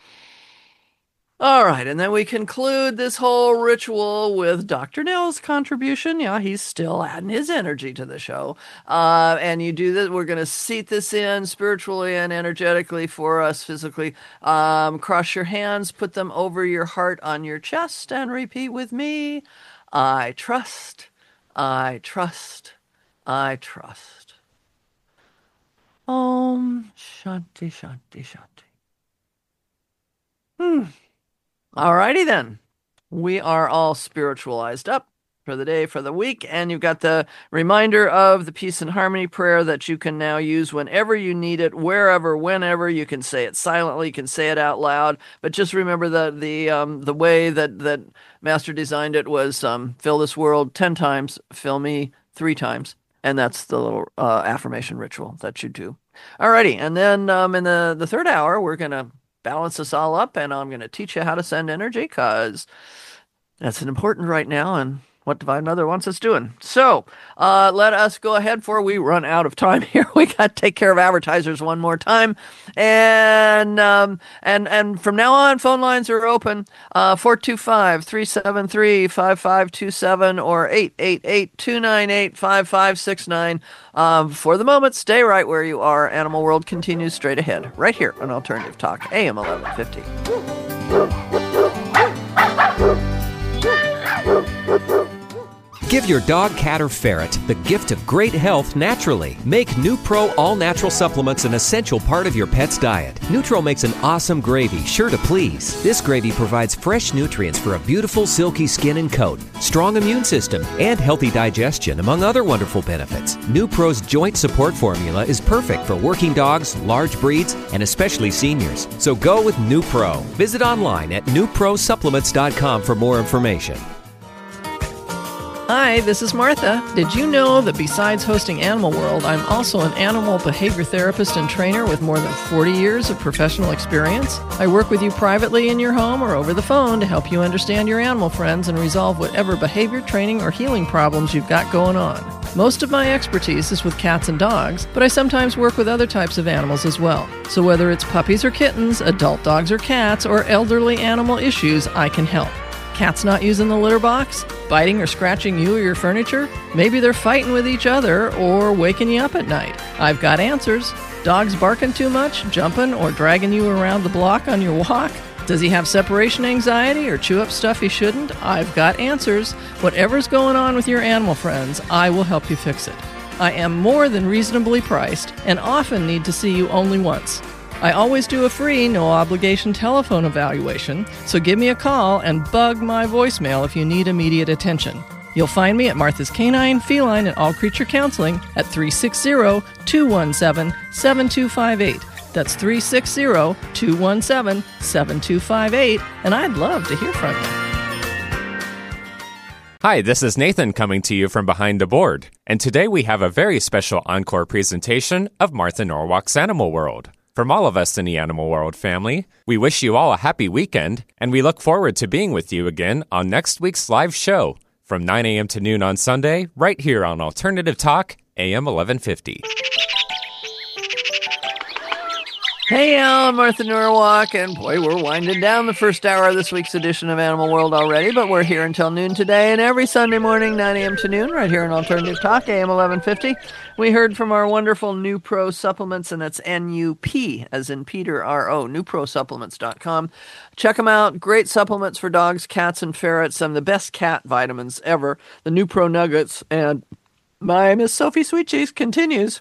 All right, and then we conclude this whole ritual with Doctor Nell's contribution. Yeah, he's still adding his energy to the show. Uh, and you do this, we're going to seat this in spiritually and energetically for us physically. Um, cross your hands, put them over your heart on your chest, and repeat with me. I trust, I trust, I trust. Om Shanti Shanti Shanti. Hmm. Alrighty then. We are all spiritualized up for the day, for the week, and you've got the reminder of the peace and harmony prayer that you can now use whenever you need it, wherever, whenever. You can say it silently, you can say it out loud, but just remember that the um, the way that, that Master designed it was um, fill this world ten times, fill me three times, and that's the little uh, affirmation ritual that you do. Alrighty, and then um, in the, the third hour, we're going to balance us all up, and I'm going to teach you how to send energy, because that's important right now, and what Divine Mother wants us doing. So uh, let us go ahead before we run out of time here. We got to take care of advertisers one more time. And um, and and from now on, phone lines are open, uh, four two five, three seven three, five five two seven or eight eight eight, two nine eight, five five six nine. Um, for the moment, stay right where you are. Animal World continues straight ahead, right here on Alternative Talk, A M eleven fifty. Give your dog, cat, or ferret the gift of great health naturally. Make NuPro all-natural supplements an essential part of your pet's diet. Nutro makes an awesome gravy, sure to please. This gravy provides fresh nutrients for a beautiful, silky skin and coat, strong immune system, and healthy digestion, among other wonderful benefits. NuPro's joint support formula is perfect for working dogs, large breeds, and especially seniors. So go with NuPro. Visit online at new pro supplements dot com for more information. Hi, this is Martha. Did you know that besides hosting Animal World, I'm also an animal behavior therapist and trainer with more than forty years of professional experience? I work with you privately in your home or over the phone to help you understand your animal friends and resolve whatever behavior training or healing problems you've got going on. Most of my expertise is with cats and dogs, but I sometimes work with other types of animals as well. So whether it's puppies or kittens, adult dogs or cats, or elderly animal issues, I can help. Cats not using the litter box? Biting or scratching you or your furniture? Maybe they're fighting with each other or waking you up at night. I've got answers. Dogs barking too much, jumping, or dragging you around the block on your walk? Does he have separation anxiety or chew up stuff he shouldn't? I've got answers. Whatever's going on with your animal friends, I will help you fix it. I am more than reasonably priced and often need to see you only once. I always do a free, no-obligation telephone evaluation, so give me a call and bug my voicemail if you need immediate attention. You'll find me at Martha's Canine, Feline, and All Creature Counseling at three six zero, two one seven, seven two five eight. That's three six zero, two one seven, seven two five eight, and I'd love to hear from you. Hi, this is Nathan coming to you from behind the board, and today we have a very special encore presentation of Martha Norwalk's Animal World. From all of us in the Animal World family, we wish you all a happy weekend, and we look forward to being with you again on next week's live show from nine a.m. to noon on Sunday, right here on Alternative Talk, A M eleven fifty. Hey, I'm Martha Norwalk, and boy, we're winding down the first hour of this week's edition of Animal World already, but we're here until noon today, and every Sunday morning, nine a.m. to noon, right here on Alternative Talk, A M eleven fifty. We heard from our wonderful NuPro Supplements, and that's N U P, as in Peter, R O, new pro supplements dot com. Check them out. Great supplements for dogs, cats, and ferrets. Some of the best cat vitamins ever. The NuPro Nuggets. And my Miss Sophie Sweet Cheese continues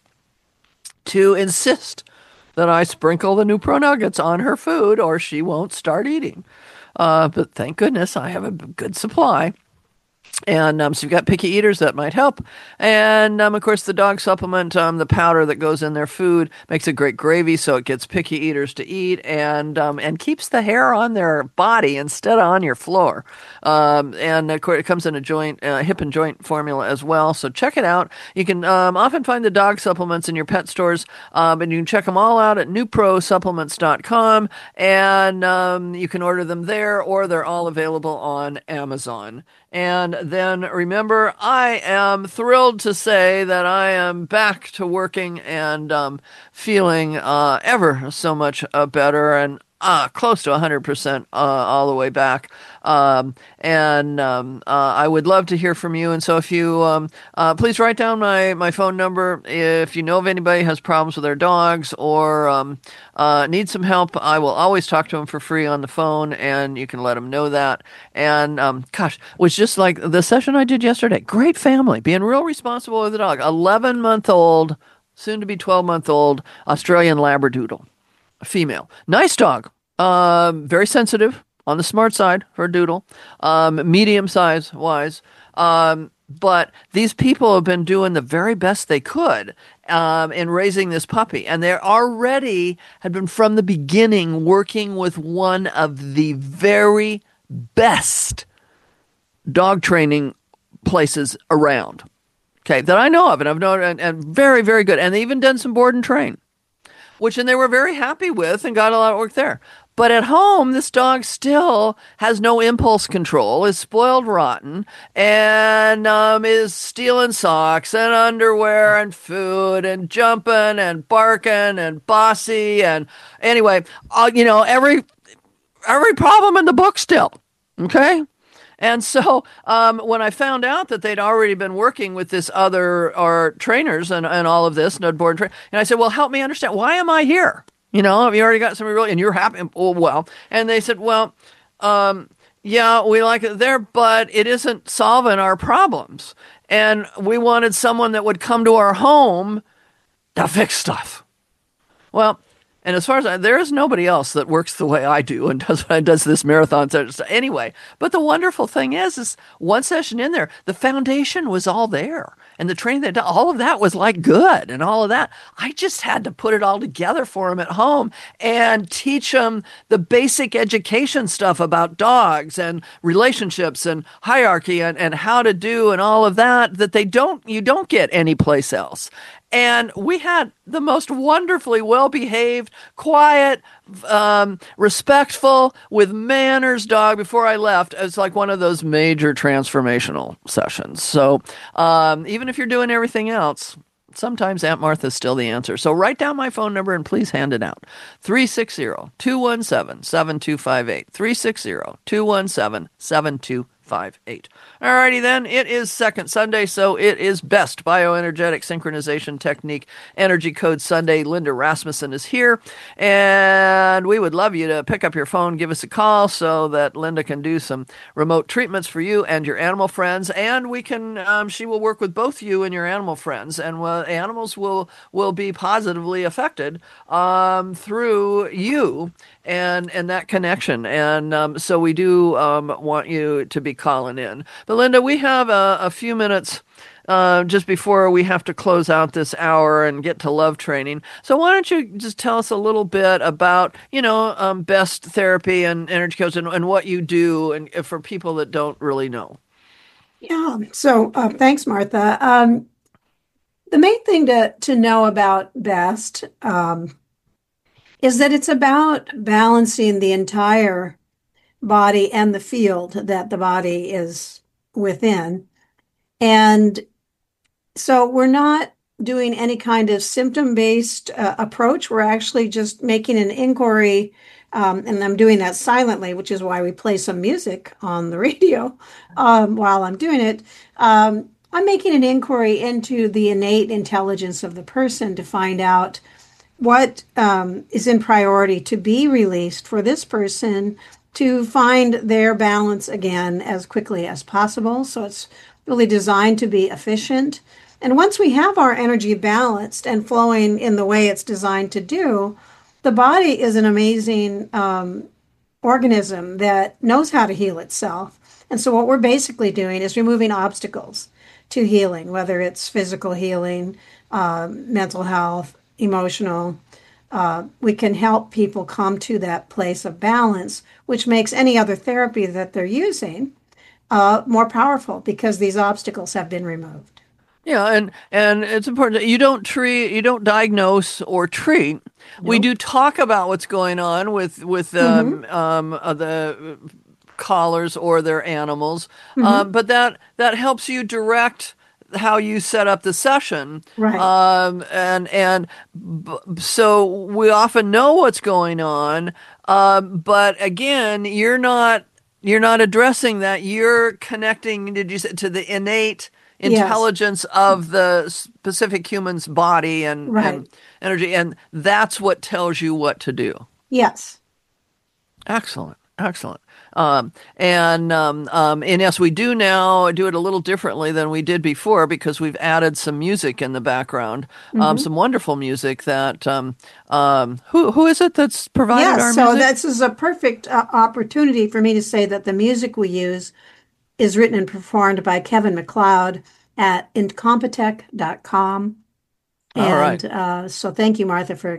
to insist that I sprinkle the NuPro Nuggets on her food or she won't start eating. Uh, but thank goodness I have a good supply. And um, so you've got picky eaters, that might help. And, um, of course, the dog supplement, um, the powder that goes in their food, makes a great gravy, so it gets picky eaters to eat and um, and keeps the hair on their body instead of on your floor. Um, and, of course, it comes in a joint, uh, hip and joint formula as well, so check it out. You can um, often find the dog supplements in your pet stores, um, and you can check them all out at new pro supplements dot com, and um, you can order them there, or they're all available on Amazon. And then remember, I am thrilled to say that I am back to working and um, feeling uh, ever so much uh, better and uh, close to one hundred percent uh, all the way back. Um, and um, uh, I would love to hear from you. And so if you, um, uh, please write down my, my phone number. If you know of anybody who has problems with their dogs or um, uh, needs some help, I will always talk to them for free on the phone, and you can let them know that. And um, gosh, it was just like the session I did yesterday. Great family, being real responsible with the dog. eleven-month-old, soon to be twelve-month-old Australian Labradoodle. Female. Nice dog. Um, very sensitive, on the smart side for a doodle. Um, medium size wise. Um, but these people have been doing the very best they could um, in raising this puppy. And they already had been from the beginning working with one of the very best dog training places around. Okay, that I know of. And I've known, and, and very, very good. And they even done some board and train, which and they were very happy with and got a lot of work there. But at home, this dog still has no impulse control, is spoiled rotten, and um, is stealing socks and underwear and food and jumping and barking and bossy. And anyway, uh, you know, every every problem in the book still. Okay? And so um, when I found out that they'd already been working with this other or trainers and, and all of this, Nud Board, and I said, well, help me understand. Why am I here? You know, have you already got somebody really, and you're happy? Oh, well. And they said, well, um, yeah, we like it there, but it isn't solving our problems. And we wanted someone that would come to our home to fix stuff. Well, and as far as I, there is nobody else that works the way I do and does does this marathon stuff anyway. But the wonderful thing is, is one session in there, the foundation was all there, and the training that all of that was like good, and all of that. I just had to put it all together for them at home and teach them the basic education stuff about dogs and relationships and hierarchy and, and how to do and all of that that they don't you don't get anyplace else. And we had the most wonderfully well-behaved, quiet, um, respectful, with manners dog before I left. It's like one of those major transformational sessions. So um, even if you're doing everything else, sometimes Aunt Martha's still the answer. So write down my phone number and please hand it out. three six zero, two one seven, seven two five eight. three six zero, two one seven, seven two five eight. Alrighty then, it is Second Sunday, so it is Best Bioenergetic Synchronization Technique Energy Code Sunday. Linda Rasmussen is here, and we would love you to pick up your phone, give us a call so that Linda can do some remote treatments for you and your animal friends, and we can, um, she will work with both you and your animal friends, and uh, animals will, will be positively affected um, through you and and that connection. And um, so we do um, want you to be calling in. But Linda, we have a, a few minutes uh, just before we have to close out this hour and get to love training. So why don't you just tell us a little bit about, you know, um, Best Therapy and Energy Codes and, and what you do, and for people that don't really know. Yeah. So uh, thanks, Martha. Um, the main thing to, to know about Best um, is that it's about balancing the entire body and the field that the body is within. And so we're not doing any kind of symptom-based uh, approach. We're actually just making an inquiry, um, and I'm doing that silently, which is why we play some music on the radio um, while I'm doing it. Um, I'm making an inquiry into the innate intelligence of the person to find out what um, is in priority to be released for this person to find their balance again as quickly as possible. So it's really designed to be efficient. And once we have our energy balanced and flowing in the way it's designed to do, the body is an amazing um, organism that knows how to heal itself. And so what we're basically doing is removing obstacles to healing, whether it's physical healing, uh, mental health, emotional. Uh, we can help people come to that place of balance, which makes any other therapy that they're using uh, more powerful because these obstacles have been removed. Yeah, and, and it's important that you don't treat, you don't diagnose or treat. Nope. We do talk about what's going on with with um, mm-hmm. um, uh, the callers or their animals, mm-hmm. um, but that that helps you direct how you set up the session. Right. Um, and, and b- so we often know what's going on. Um, but again, you're not, you're not addressing that. You're connecting, did you say, to the innate intelligence yes. of the specific human's body and, right. and energy. And that's what tells you what to do. Yes. Excellent. Excellent. Um, and, um, um, and yes, we do now do it a little differently than we did before because we've added some music in the background, mm-hmm. um, some wonderful music that, um, um, who, who is it that's provided yes, our so music? This is a perfect uh, opportunity for me to say that the music we use is written and performed by Kevin MacLeod at incompetech dot com. All and right. uh, so thank you, Martha, for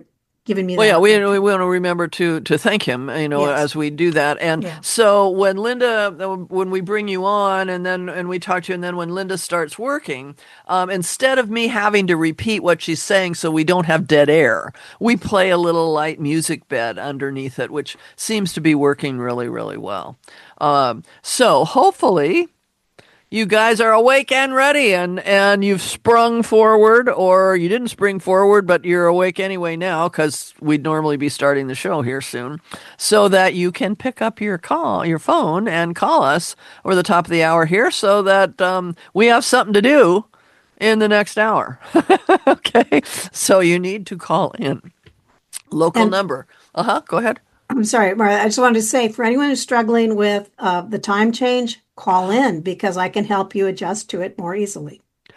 giving me well, that. Well, yeah, we, we want to remember to to thank him, you know, yes. as we do that. And yeah. so when Linda, when we bring you on and then and we talk to you, and then when Linda starts working, um, instead of me having to repeat what she's saying so we don't have dead air, we play a little light music bed underneath it, which seems to be working really, really well. Um, so hopefully you guys are awake and ready, and, and you've sprung forward, or you didn't spring forward, but you're awake anyway now, because we'd normally be starting the show here soon, so that you can pick up your call, your phone, and call us over the top of the hour here, so that um, we have something to do in the next hour. Okay, so you need to call in. Local and, number. Uh-huh, go ahead. I'm sorry, Martha. I just wanted to say, for anyone who's struggling with uh, the time change, call in, because I can help you adjust to it more easily.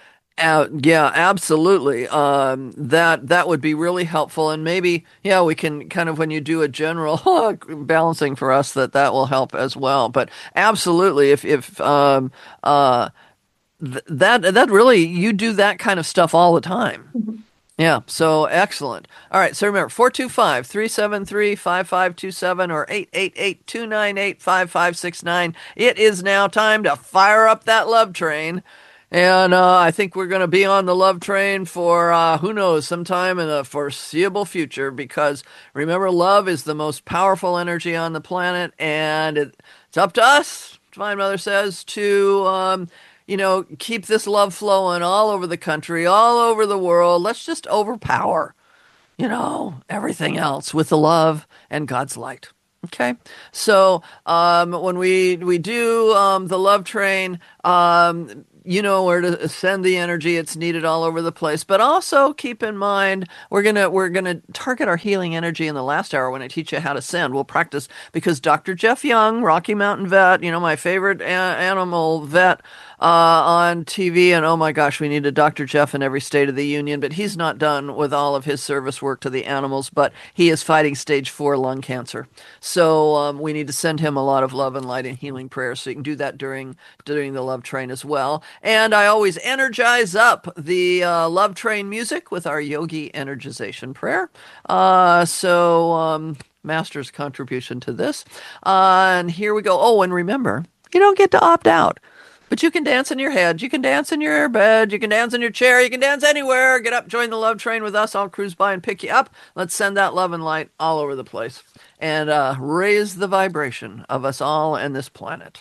Uh, yeah, absolutely. Um, that that would be really helpful, and maybe yeah, we can kind of, when you do a general balancing for us, that that will help as well. But absolutely, if if um, uh, th- that that really, you do that kind of stuff all the time. Mm-hmm. Yeah, so excellent. All right, so remember, four two five, three seven three, five five two seven or eight eight eight, two nine eight, five five six nine. It is now time to fire up that love train. And uh, I think we're going to be on the love train for, uh, who knows, sometime in the foreseeable future, because remember, love is the most powerful energy on the planet, and it, it's up to us, Divine Mother says, to... Um, you know, keep this love flowing all over the country, all over the world. Let's just overpower, you know, everything else with the love and God's light. Okay, so um, when we we do um, the love train, um, you know where to send the energy. It's needed all over the place. But also keep in mind, we're gonna we're gonna target our healing energy in the last hour when I teach you how to send. We'll practice, because Doctor Jeff Young, Rocky Mountain vet, you know, my favorite a- animal vet uh, on T V, and oh my gosh, we need a Doctor Jeff in every state of the union. But he's not done with all of his service work to the animals, but he is fighting stage four lung cancer. So um, we need to send him a lot of love and light and healing prayers. So you can do that during during the love train as well. And I always energize up the uh, love train music with our yogi energization prayer. Uh, so um, Master's contribution to this. Uh, and here we go. Oh, and remember, you don't get to opt out. But you can dance in your head, you can dance in your bed, you can dance in your chair, you can dance anywhere. Get up, join the love train with us. I'll cruise by and pick you up. Let's send that love and light all over the place and uh, raise the vibration of us all and this planet.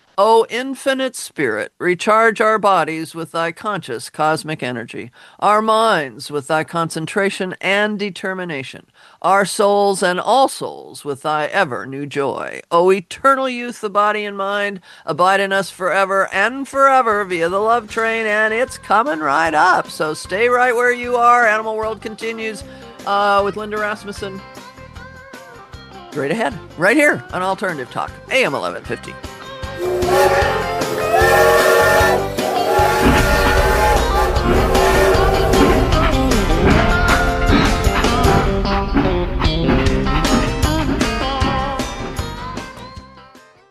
O infinite spirit, recharge our bodies with thy conscious cosmic energy, our minds with thy concentration and determination, our souls and all souls with thy ever new joy. O eternal youth, the body and mind, abide in us forever and forever via the love train, and it's coming right up. So stay right where you are. Animal World continues uh, with Linda Rasmussen. Straight ahead, right here on Alternative Talk, A M eleven fifty. Woo!